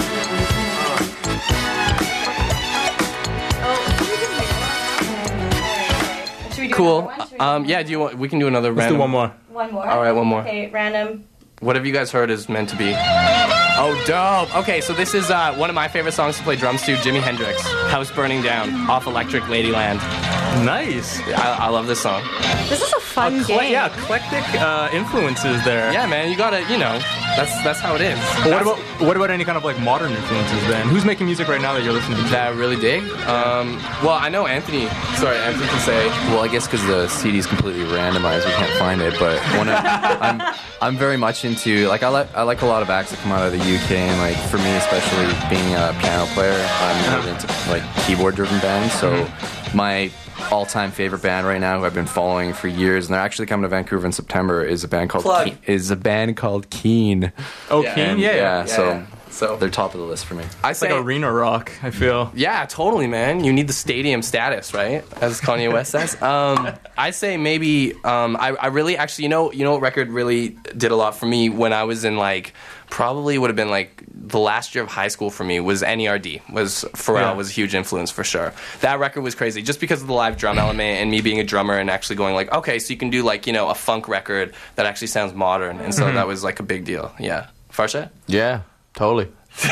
Should we do Cool. another one? Should we do Um, another yeah. Do you want? We can do another Let's random. do one more. One more. All right, one more. Okay, random. What have you guys heard is meant to be? Oh, dope. Okay, so this is uh, one of my favorite songs to play drums to, Jimi Hendrix, House Burning Down, off Electric Ladyland. Nice. I, I love this song. This is a fun Ecle- game. yeah, eclectic uh, influences there. Yeah, man, you gotta, you know, that's that's how it is. But what about what about any kind of like modern influences then? Who's making music right now that you're listening to? that I really dig? Um, well, I know Anthony. Sorry, Anthony can say. Well, I guess because the C D is completely randomized, we can't find it. But one of, I'm I'm very much into like I like I like a lot of acts that come out of the U K, and like for me, especially being a piano player, I'm really into like keyboard-driven bands. So my all-time favorite band right now, who I've been following for years, and they're actually coming to Vancouver in September, is a band called Plug. Keen, is a band called Keen. Oh, Yeah. Keen? And, Yeah, yeah. yeah, Yeah, so yeah. So they're top of the list for me. I It's say, like arena rock, I feel. yeah, totally, man. You need the stadium status, right? As Kanye West says. Um, I say maybe. Um, I, I really actually, you know, you know, what record really did a lot for me when I was in like probably would have been like the last year of high school for me was N E R D. Was Pharrell Yeah. was a huge influence for sure. That record was crazy just because of the live drum element and me being a drummer and actually going like, okay, so you can do like you know a funk record that actually sounds modern, and so that was like a big deal. Yeah, Farsha. Yeah, totally.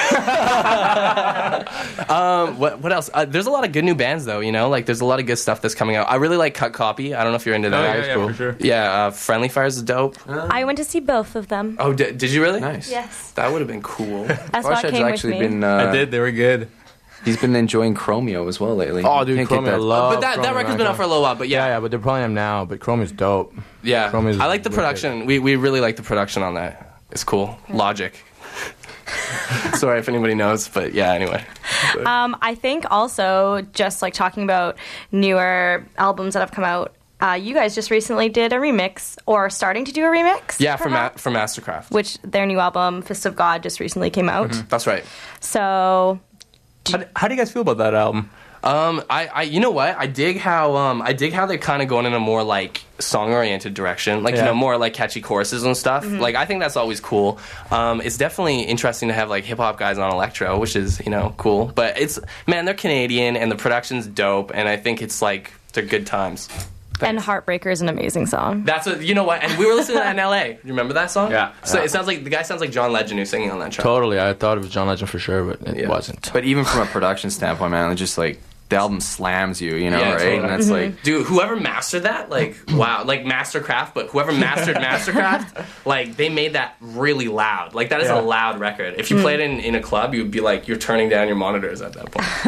Um, what what else? Uh, there's a lot of good new bands though. You know, like there's a lot of good stuff that's coming out. I really like Cut Copy. I don't know if you're into Oh, that. yeah, It's yeah, cool. for sure. Yeah, uh, Friendly Fires is dope. I went to see both of them. Oh, did, did you really? Nice. Yes. That would have been cool. That's Farshad's what came with actually me. been. Uh, I did. They were good. He's been enjoying Chromeo as well lately. Oh, dude, Can't get Chromeo, that- I love but that, that Chromeo, record's man. been out for a little while. But Yeah, yeah, yeah, but they're playing them now. But Chromio's dope. yeah. Chromio's I like the wicked. production. We we really like the production on that. It's cool. Logic. Sorry if anybody knows, but yeah. Anyway. Um, I think also just like talking about newer albums that have come out. Uh, you guys just recently did a remix, or starting to do a remix. Yeah, for Ma- perhaps? for Mastercraft. Which their new album, Fist of God, just recently came out. That's right. So How, do- how do you guys feel about that album? Um, I, I, you know what? I dig how, um, I dig how they're kind of going in a more like song-oriented direction, like you Yeah. know, more like catchy choruses and stuff. Like I think that's always cool. Um, it's definitely interesting to have like hip hop guys on electro, which is you know cool. But it's man, they're Canadian and the production's dope, and I think it's like they're good times. and Heartbreaker is an amazing song. That's what you know what, and we were listening to that in L A. You remember that song? Yeah. So Yeah. it sounds like the guy sounds like John Legend who's singing on that track. Totally. I thought it was John Legend for sure, but it Yeah. wasn't. But even from a production standpoint, man, it's just like the album slams you, you know, Yeah, right? totally. And that's like, Dude, whoever mastered that, like, wow, like Mastercraft, but whoever mastered Mastercraft, like, they made that really loud. Like, that is Yeah. a loud record. If you played it in, in a club, you'd be like, you're turning down your monitors at that point.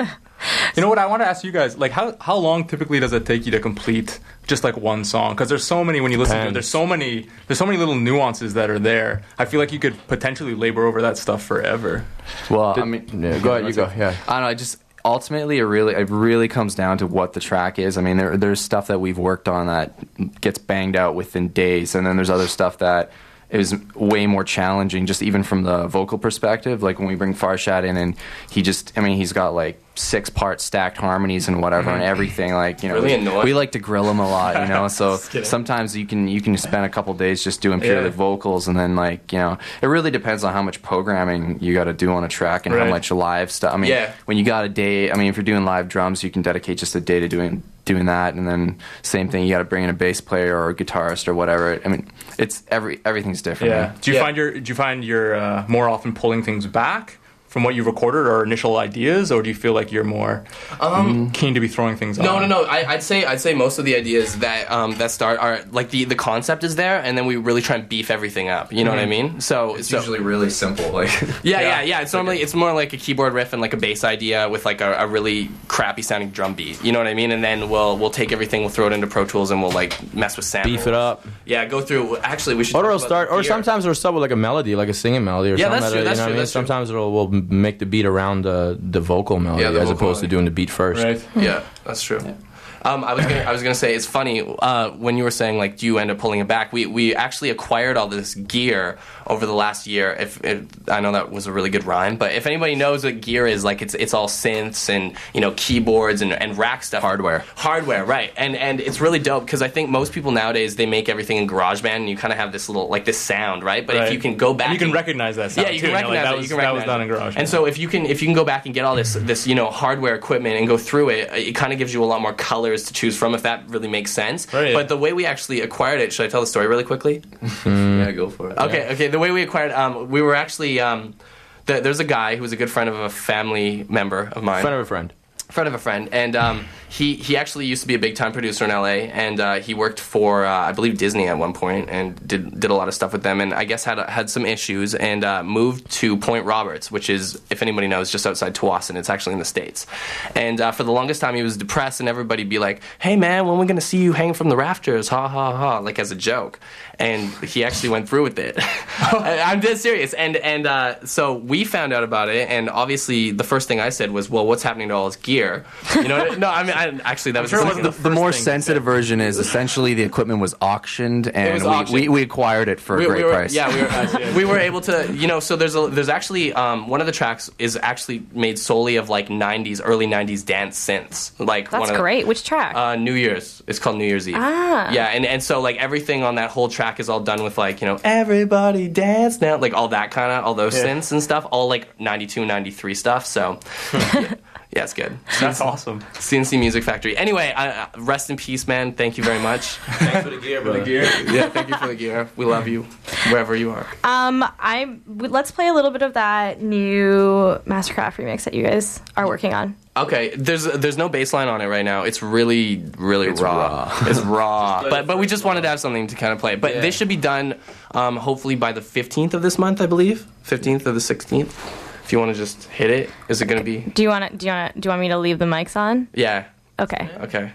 You know what? I want to ask you guys, like, how how long typically does it take you to complete just like one song? Because there's so many when you listen to it. Depends. There's so many. There's so many little nuances that are there. I feel like you could potentially labor over that stuff forever. Well, I mean, Yeah, go ahead, you go. Yeah. I don't know. I just ultimately, it really, it really comes down to what the track is. I mean, there, there's stuff that we've worked on that gets banged out within days, and then there's other stuff that is way more challenging, just even from the vocal perspective. Like when we bring Farshad in, and he just, I mean, he's got like six part stacked harmonies and whatever and everything. Like, you know, Really we, annoying. we like to grill him a lot, you know. So Just kidding. sometimes you can you can spend a couple days just doing purely Yeah. vocals, and then like, you know, it really depends on how much programming you got to do on a track and Right. how much live stuff. I mean, Yeah. when you got a day, I mean, if you're doing live drums, you can dedicate just a day to doing doing that, and then same thing, you got to bring in a bass player or a guitarist or whatever. I mean, it's every everything's different. Yeah. man. Do you Yeah. find your do you find you're uh, more often pulling things back from what you've recorded or initial ideas, or do you feel like you're more um, keen to be throwing things? No, on? no, no. I, I'd say I'd say most of the ideas that um, that start are like the, the concept is there, and then we really try and beef everything up. You know what I mean? So It's so, usually really simple. Like, yeah, yeah, yeah. It's normally it's more like a keyboard riff and like a bass idea with like a, a really crappy sounding drum beat. You know what I mean? And then we'll we'll take everything, we'll throw it into Pro Tools, and we'll like mess with samples. Beef it up. Yeah, go through. Actually, we should. Or talk it'll about start, the or gear. sometimes it'll start with like a melody, like a singing melody, or Yeah, something. that's true, like that, that's you know true, what I mean? that's true. Sometimes it'll will make the beat around the the vocal melody Yeah, the as vocal opposed to melody. doing the beat first. Right. Yeah, that's true. Um, I was gonna, I was gonna say it's funny uh, when you were saying like, do you end up pulling it back? We we actually acquired all this gear over the last year. If, if I know that was a really good rhyme, but if anybody knows what gear is, like it's it's all synths and you know keyboards and, and rack stuff. Hardware. Hardware, right? And and it's really dope because I think most people nowadays they make everything in GarageBand and you kind of have this little like this sound, right? But Right. if you can go back, And you can and- recognize that sound yeah, you too, can you know, like, recognize that it. was- You can that was recognize done in it. GarageBand. And so if you can if you can go back and get all this this you know hardware equipment and go through it, it kind of gives you a lot more colors to choose from if that really makes sense. Right. But the way we actually acquired it, should I tell the story really quickly? yeah, go for it. Okay, okay. The way we acquired, um, we were actually um, th- there's a guy who was a good friend of a family member of mine. Friend of a friend. friend of a friend, and um, he he actually used to be a big time producer in L A, and uh, he worked for uh, I believe Disney at one point, and did did a lot of stuff with them, and I guess had had some issues, and uh, moved to Point Roberts, which is, if anybody knows, just outside Tawasin. It's actually in the States, and uh, for the longest time he was depressed, and everybody'd be like, "Hey man, when are we gonna see you hang from the rafters?" Ha ha ha, like as a joke, and he actually went through with it. I- I'm dead serious, and and uh, so we found out about it, and obviously the first thing I said was, "Well, what's happening to all his gear?" You know, no, I mean, I, actually, that was sure it the wasn't second- The more thing you sensitive said. version is essentially the equipment was auctioned, and was we, auctioned. We, we acquired it for a we, great we were, price. Yeah, we were, we were able to, you know, so there's a, there's actually, um, one of the tracks is actually made solely of like nineties, early nineties dance synths. Like That's one of the- great. Which track? Uh, New Year's. It's called New Year's Eve. Ah. Yeah, and, and so like everything on that whole track is all done with like, you know, everybody dance now, like all that kind of, all those Yeah. synths and stuff, all like ninety-two, ninety-three stuff. So yeah, yeah, it's good. That's awesome. C N C Music Factory. Anyway, I, uh, rest in peace, man. Thank you very much. Thanks for the gear, bro. Yeah, thank you for the gear. We love you, wherever you are. Um, I w- let's play a little bit of that new Mastercraft remix that you guys are working on. Okay, there's there's no bass line on it right now. It's really really It's raw. raw. It's raw. but but we just wanted to have something to kind of play. But Yeah. this should be done um, hopefully by the fifteenth of this month, I believe. fifteenth or the sixteenth. If you want to just hit it, is it going to be? Do you want to? Do you want to? Do you want me to leave the mics on? Yeah. Okay. Okay.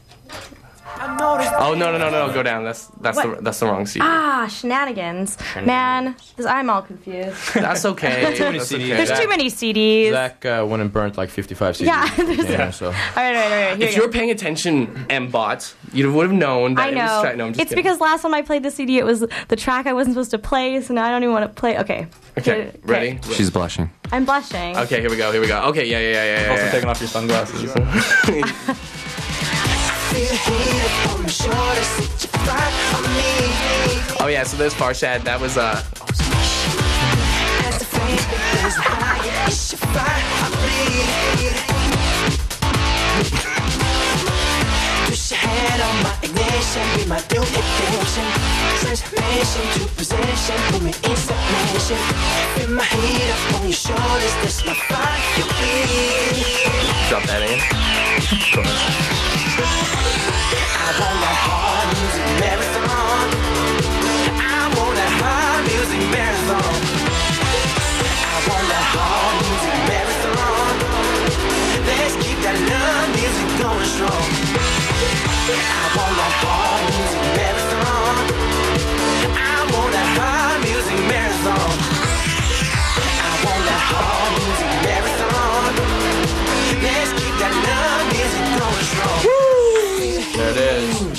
Oh no no no no! Go down. That's that's the What? that's the wrong C D. Ah, shenanigans. Man, this, I'm all confused. That's okay. Too many That's C Ds. okay. There's too many C Ds. Zach uh, went and burnt like fifty-five C Ds. Yeah, there's- yeah, so. All right, all right, all right. Here If you you go. were paying attention, M-Bot, you would have known that I it know. was tra- no, I'm just It's kidding. because last time I played the C D, it was the track I wasn't supposed to play, so now I don't even want to play. Okay. Okay, Here- ready? She's blushing. I'm blushing. Okay, here we go. Here we go. Okay, yeah, yeah, yeah, yeah. Also yeah, taking off your sunglasses. Oh yeah, so there's Farshad. That was uh. Drop that in. Let's keep that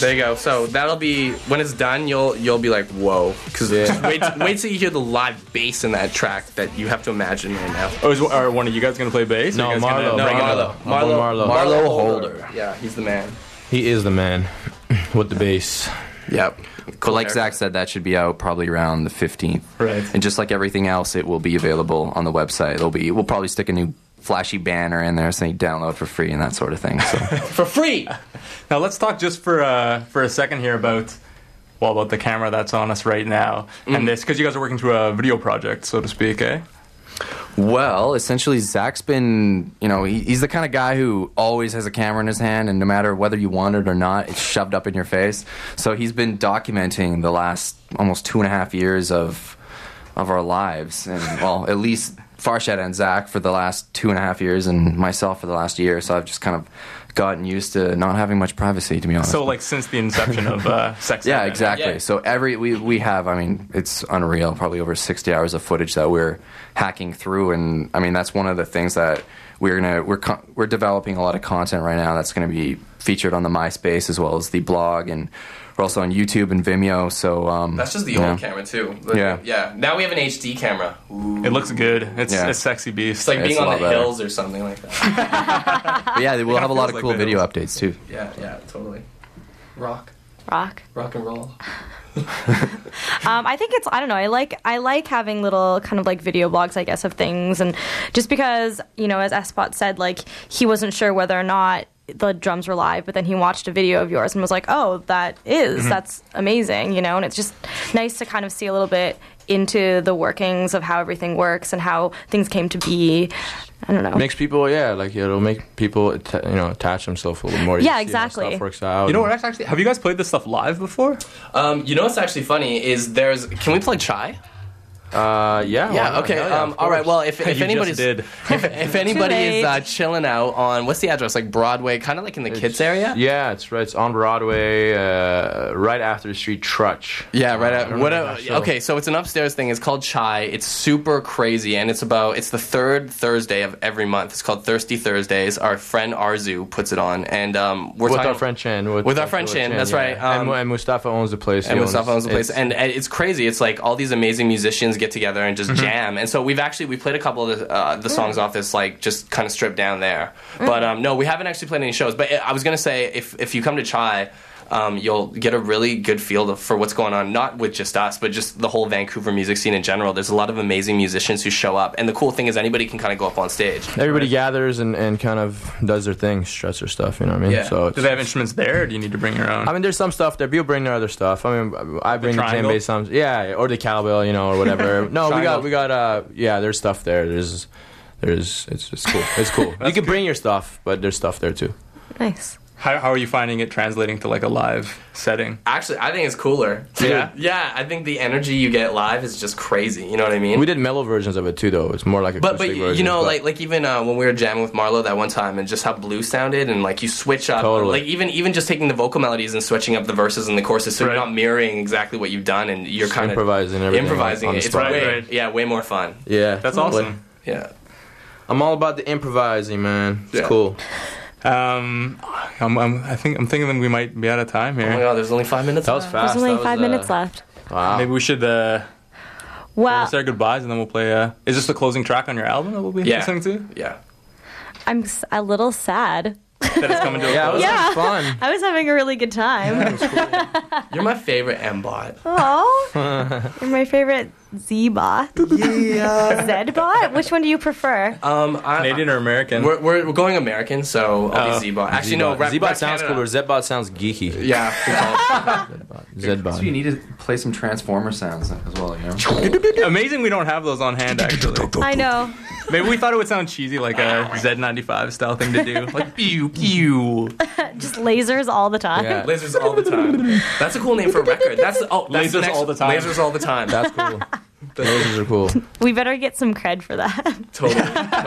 There you go. So that'll be when it's done. You'll you'll be like, whoa, because wait wait till you hear the live bass in that track that you have to imagine right now. Oh, is are one of you guys gonna play bass? No, Or you guys Marlo. Gonna No, bring it Marlo. up? Marlo. Marlo. Marlo Holder. Holder. Yeah, he's the man. He is the man with the bass. Yep. But like haircut. Zach said, that should be out probably around the fifteenth. Right. And just like everything else, it will be available on the website. It'll be. We'll probably stick a new flashy banner in there saying download for free and that sort of thing. So For free. Now let's talk just for uh, for a second here about well about the camera that's on us right now and this because you guys are working through a video project, so to speak, eh? Well, essentially, Zach's been, you know, he, he's the kind of guy who always has a camera in his hand, and no matter whether you want it or not, it's shoved up in your face. So he's been documenting the last almost two and a half years of of our lives, and well, at least Farshed and Zach for the last two and a half years, and myself for the last year. So I've just kind of gotten used to not having much privacy, to be honest. So like since the inception of uh, Sex. Yeah, Ed. exactly. Yeah. So every we we have, I mean, it's unreal. Probably over sixty hours of footage that we're hacking through, and I mean that's one of the things that we're gonna we're co- we're developing a lot of content right now that's going to be featured on the MySpace as well as the blog, and we're also on YouTube and Vimeo. So um, That's just the yeah. old camera too. Yeah. Yeah. Now we have an H D camera. Ooh. It looks good. It's Yeah. a sexy beast. It's like It's being a on lot the better. hills or something like that. But yeah, we'll have a lot of feels like cool videos. video updates too. Yeah, yeah, totally. Rock, Rock. rock and roll. Um, I think it's I don't know. I like I like having little kind of like video blogs, I guess, of things, and just because you know, as S-Bot said, like he wasn't sure whether or not the drums were live, but then he watched a video of yours and was like, "Oh, that is Mm-hmm. that's amazing," you know. And it's just nice to kind of see a little bit into the workings of how everything works and how things came to be. I don't know. Makes people, yeah, like it'll make people, atta- you know, attach themselves a little more. You Yeah, see how exactly. Stuff works out. You know what? Actually, have you guys played this stuff live before? Um, you know what's actually funny is there's. Can we play Chai? Uh, yeah. why Yeah. not? Okay. Hell yeah, um, of all right. course. Well, if, if You anybody's just did. if, if anybody late. is uh, chilling out on what's the address, like Broadway, kind of like in the kids area. Yeah, it's right. It's on Broadway, uh, right after the street Trutch. Yeah, right. Uh, I At, don't what? know A, that show. okay, so it's an upstairs thing. It's called Chai. It's super crazy, and it's about. It's the third Thursday of every month. It's called Thirsty Thursdays. Our friend Arzu puts it on, and um, we're With talking our friend Chin. With our friend Chin, that's right. Um, and, and Mustafa owns the place. and He Mustafa owns the place, it's- and, and it's crazy. It's like all these amazing musicians get together and just jam. And so we've actually we played a couple of the, uh, the songs off this, like just kind of stripped down there. But um, no, we haven't actually played any shows. But I was gonna say if if you come to Chai. Um, you'll get a really good feel to, for what's going on, not with just us, but just the whole Vancouver music scene in general. There's a lot of amazing musicians who show up, and the cool thing is anybody can kind of go up on stage. Everybody gathers and, and kind of does their thing, struts their stuff. You know what I mean? Yeah. So Do they have instruments there, or do you need to bring your own? I mean, there's some stuff there. People bring their other stuff. I mean, I bring the, triangle? djembe some, yeah, or the cowbell, you know, or whatever. No, we Triangle. got, we got, uh, yeah, there's stuff there. There's, there's, it's, it's cool. It's cool. you can bring your stuff, but there's stuff there too. Nice. How, how are you finding it translating to like a live setting? Actually, I think it's cooler. Yeah? Yeah, I think the energy you get live is just crazy. You know what I mean? We did mellow versions of it too, though. It's more like But acoustic but you versions, know but- like like even uh, when we were jamming with Marlo that one time and just how blues sounded and like you switch up Totally. like even even just taking the vocal melodies and switching up the verses and the choruses so Right. you're not mirroring exactly what you've done and you're Just kind of improvising everything improvising on the it. It's spot. way Right, right. yeah way more fun. yeah, That's awesome. Yeah. I'm all about the improvising, man. It's Yeah. cool. Um, I'm, I'm, I think I'm thinking that we might be out of time Oh my here. god, there's only five minutes. That was left. fast. There's only That was, five uh, minutes left. Wow. Maybe we should uh, Well, say our goodbyes and then we'll play. Uh, is this the closing track on your album that we'll be Yeah. listening to? Yeah. I'm s- a little sad. That it's coming to a Yeah, it close. was Yeah. fun. I was having a really good time. You're my favorite M-bot. Oh, you're my favorite Z-bot. Yeah. Z-bot? Which one do you prefer? Um, I, Canadian or American? We're, we're, we're going American, so I'll Oh. be Z-bot. Actually, no, Z-bot. rep, Z-bot rep sounds Canada. cooler. Z-bot sounds geeky. Yeah. we call it- Z-bot. So you need to play some Transformer sounds as well, you know? Amazing we don't have those on hand, actually. I know. Maybe we thought it would sound cheesy, like a Z ninety-five style thing to do. Like, pew, pew. Just lasers all the time. Yeah. Lasers all the time. That's a cool name for a record. That's oh, that's the Lasers next- all the time. Lasers all the time. That's cool. Those are cool. We better get some cred for that. totally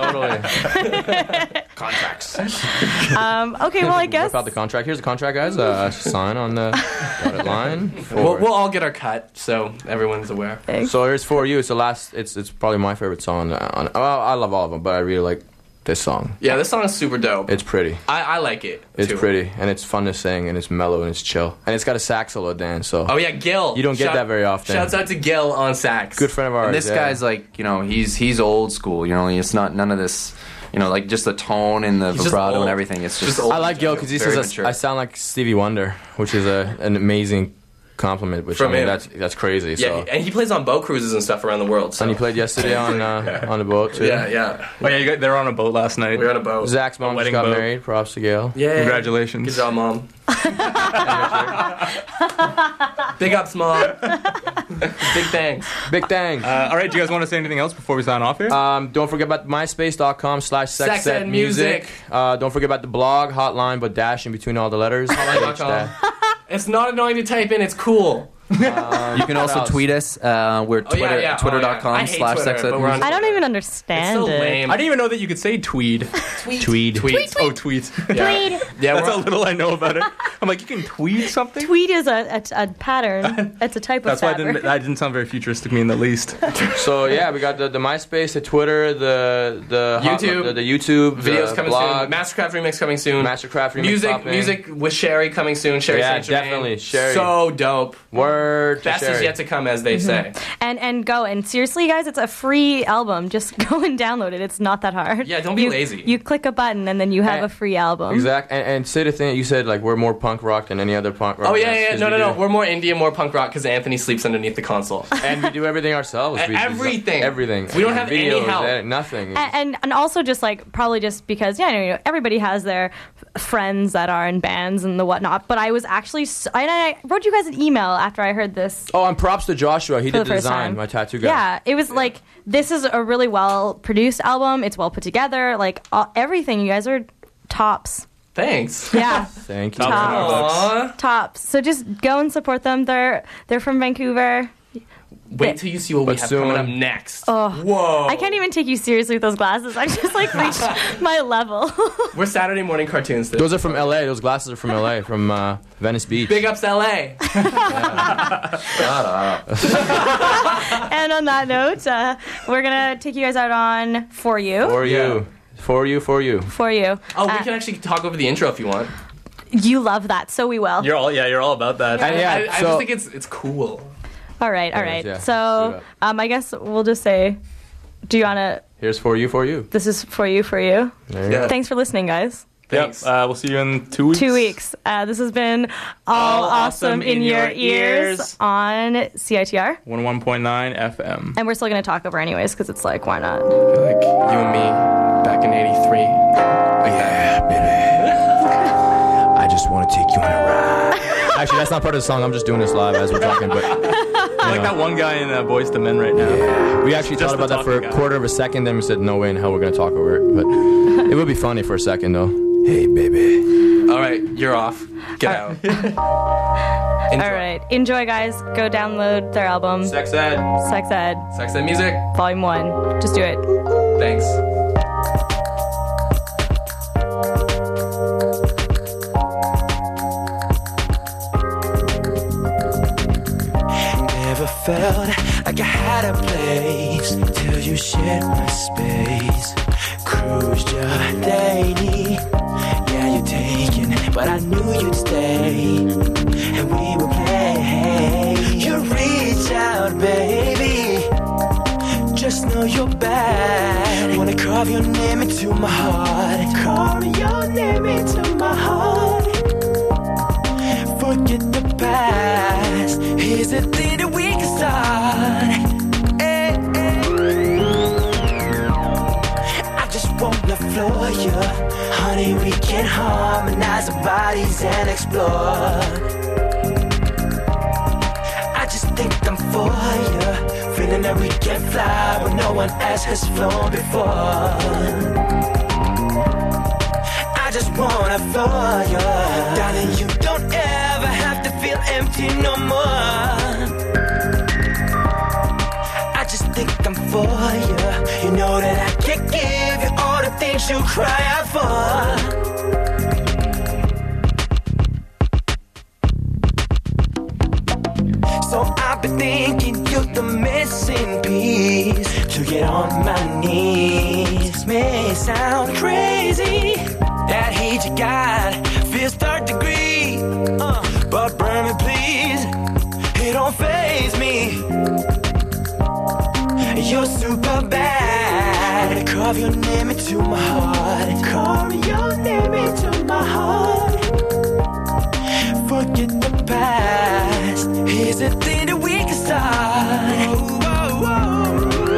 Totally. contracts. Um, okay, well, I guess. Rip out the contract. Here's the contract, guys. Uh, sign on the dotted line. For, We'll, we'll all get our cut, so everyone's aware. Thanks. so here's for you. It's the last. It's it's probably my favorite song. On, on well, I love all of them, but I really like this song. Yeah, this song is super dope. It's pretty. I, I like it. It's too. pretty, and it's fun to sing, and it's mellow, and it's chill, and it's got a sax solo dance. So Oh yeah, Gil. you don't get Shout- that very often. Shouts out to Gil on sax. Good friend of ours. And this yeah. guy's like, you know, he's he's old school. You know, it's not none of this. You know, like just the tone and the He's just vibrato old. and everything. It's just, Just old. I like Gil because he Very says mature. I sound like Stevie Wonder, which is a an amazing compliment. Which From I mean, him. that's that's crazy. Yeah, So. and he plays on boat cruises and stuff around the world. So. And he played yesterday on uh, on the boat too. Yeah, yeah. Oh yeah, you got, they were on a boat last night. We were on a boat. Zach's mom just wedding got boat. married. Props to Gail. Yeah. Congratulations. Good job, Mom. Big ups, Mom. Big thanks. Big thing. Uh, all right, do you guys want to say anything else before we sign off here? Um, don't forget about myspace.com slash Sex Ed sexedmusic. Music. Uh, don't forget about the blog, hotline, but dash in between all the letters. Hotline dot com. It's not annoying to type in. It's cool. You can also else? tweet us. Uh, we're Oh, yeah, Twitter, yeah. twitter.com Oh, yeah. I hate slash Twitter, sex ed but we're on- music. I don't even It's understand so it. lame. I didn't even know that you could say tweed. Tweed. Tweet. Oh, tweet. Yeah. Yeah, That's we're how on- little I know about it. I'm like, you can tweed something? Tweet is a, a, a pattern. It's a type of That's why I fabric. didn't, that didn't sound very futuristic to me in the least. So yeah, we got the, the MySpace, the Twitter, the the hot- YouTube. the, the YouTube, Videos the coming blog, soon. Mastercraft remix coming soon. Mastercraft remix music, popping. music with Sherry coming soon. Sherry Yeah, Saint Germain. definitely. Sherry. So dope. Word. to Best is Sherry. yet to come, as they say. And and go and seriously, guys, it's a free album. Just go and download it. It's not that hard. Yeah, don't be You- lazy. You click a button and then you have And- a free album. Exact. And, and say the thing you said, like we're more punk rock than any other punk rock. Oh yeah, bands, yeah, 'cause no, we no, no. do- We're more indie and more punk rock because Anthony sleeps underneath the console. and we do everything ourselves. We- Everything. Everything. We don't have any Videos, help. eh, Nothing. And, and and also just like probably just because yeah, you know, everybody has their f- friends that are in bands and the whatnot. But I was actually so, and I wrote you guys an email after I heard this. Oh, and props to Joshua. He For did the the first design. time. My tattoo guy. Yeah, it was like this is a really well produced album. It's well put together. Like all, everything, you guys are tops. Thanks. Yeah, Thank you. Tops. Aww. tops. So just go and support them. They're they're from Vancouver. Wait till you see what we But have soon- coming up next. Oh, Whoa. I can't even take you seriously with those glasses. I just like reached my level. We're Saturday morning cartoons. This. Those are from L A. Those glasses are from L A. From uh, Venice Beach. Big ups, L A. And on that note, uh, we're gonna take you guys out on For You. For you. Yeah. For you. For you. For You. Oh, we Uh, can actually talk over the intro if you want. You love that, so we will. You're all, yeah, you're all about that. And yeah, I, I so just think it's it's cool. All right, all Yes, right. yeah, do So that. um, I guess we'll just say, do you wanna? here's for you. For you. This is For You. For You. There you Yeah. go. Thanks for listening, guys. Yep. Thanks. Uh, we'll see you in two weeks. Two weeks. Uh, this has been All, All awesome, Awesome in, in Your, Your ears. Ears. on C I T R. one oh one point nine F M. And we're still going to talk over anyways because it's like, why not? Like you and me back in eighty-three. Yeah, baby. I just want to take you on a ride. Actually, that's not part of the song. I'm just doing this live as we're talking. But I like that one guy in uh, Boys to Men right now. yeah, we actually Just thought about the that for a talking guy. quarter of a second. Then we said, no way in hell we're going to talk over it. But it would be funny for a second, though. Hey, baby. All right, you're off. Get out. Enjoy. All right. Enjoy, guys. Go download their album, Sex Ed. Sex Ed, Sex and music. Volume one. Just do it. Thanks. Never felt like I had a place till you shared my space. Cruised your daily, yeah, you're taking, but I knew you'd stay, and we would play. You reach out, baby, just know you're bad. Wanna carve your name into my heart, carve your name into my heart. Forget the past. Here's the thing that we can start. Eh, eh. I just wanna floor you, honey. We can harmonize our bodies and explore. I just think I'm for you, feeling that we can fly where no one else has flown before. I just wanna floor you, darling. You don't ever have to feel empty no more. I just think I'm for you. You know that I can give you all the things you cry out for. So I've been thinking you're the missing piece to get on my knees, miss sound crazy. That heat you got feels third degree. Uh, but burn me, please. It don't faze me. You're super bad. Carve your name into my heart. Carve your name into my heart. Forget the past. Here's the thing that we can start. Whoa, whoa.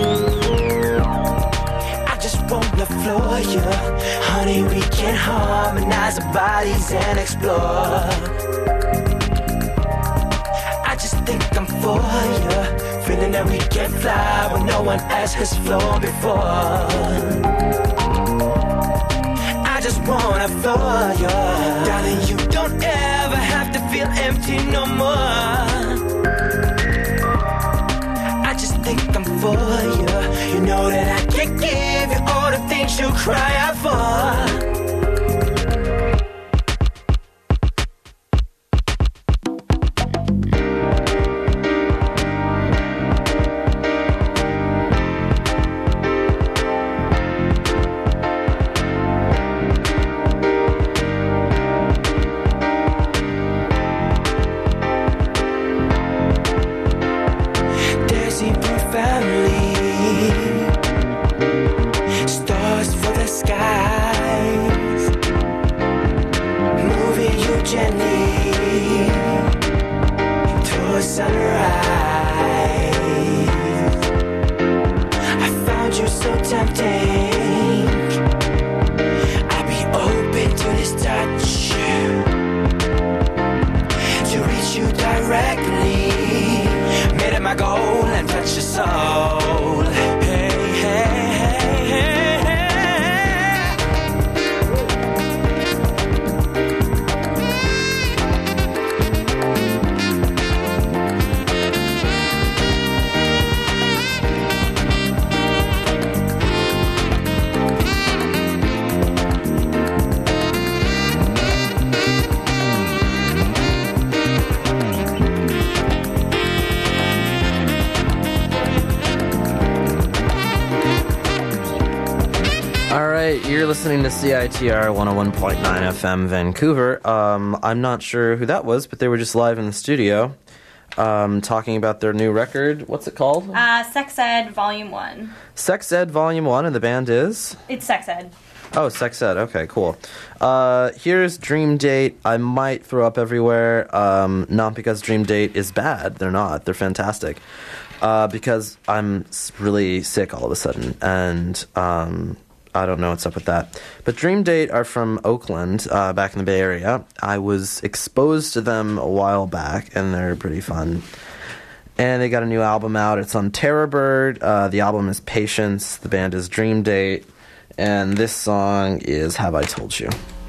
I just wanna floor you. Honey, we can harmonize our bodies and explore. I just think I'm for you. Feeling that we can fly when no one else has flown before. I just wanna floor you. Darling, you don't ever have to feel empty no more. I just think I'm for you. You know that I can give you all the things you cry out for. You're listening to C I T R one oh one point nine F M Vancouver. Um, I'm not sure who that was, but they were just live in the studio um, talking about their new record. What's it called? Uh, Sex Ed Volume one. Sex Ed Volume one, and the band is? It's Sex Ed. Oh, Sex Ed. Okay, cool. Uh, here's Dream Date. I might throw up everywhere. Um, not because Dream Date is bad. They're not. They're fantastic. Uh, because I'm really sick all of a sudden, and um, I don't know what's up with that. But Dream Date are from Oakland, uh, back in the Bay Area. I was exposed to them a while back, and they're pretty fun. And they got a new album out. It's on Terror Bird. Uh, the album is Patience. The band is Dream Date. And this song is Have I Told You?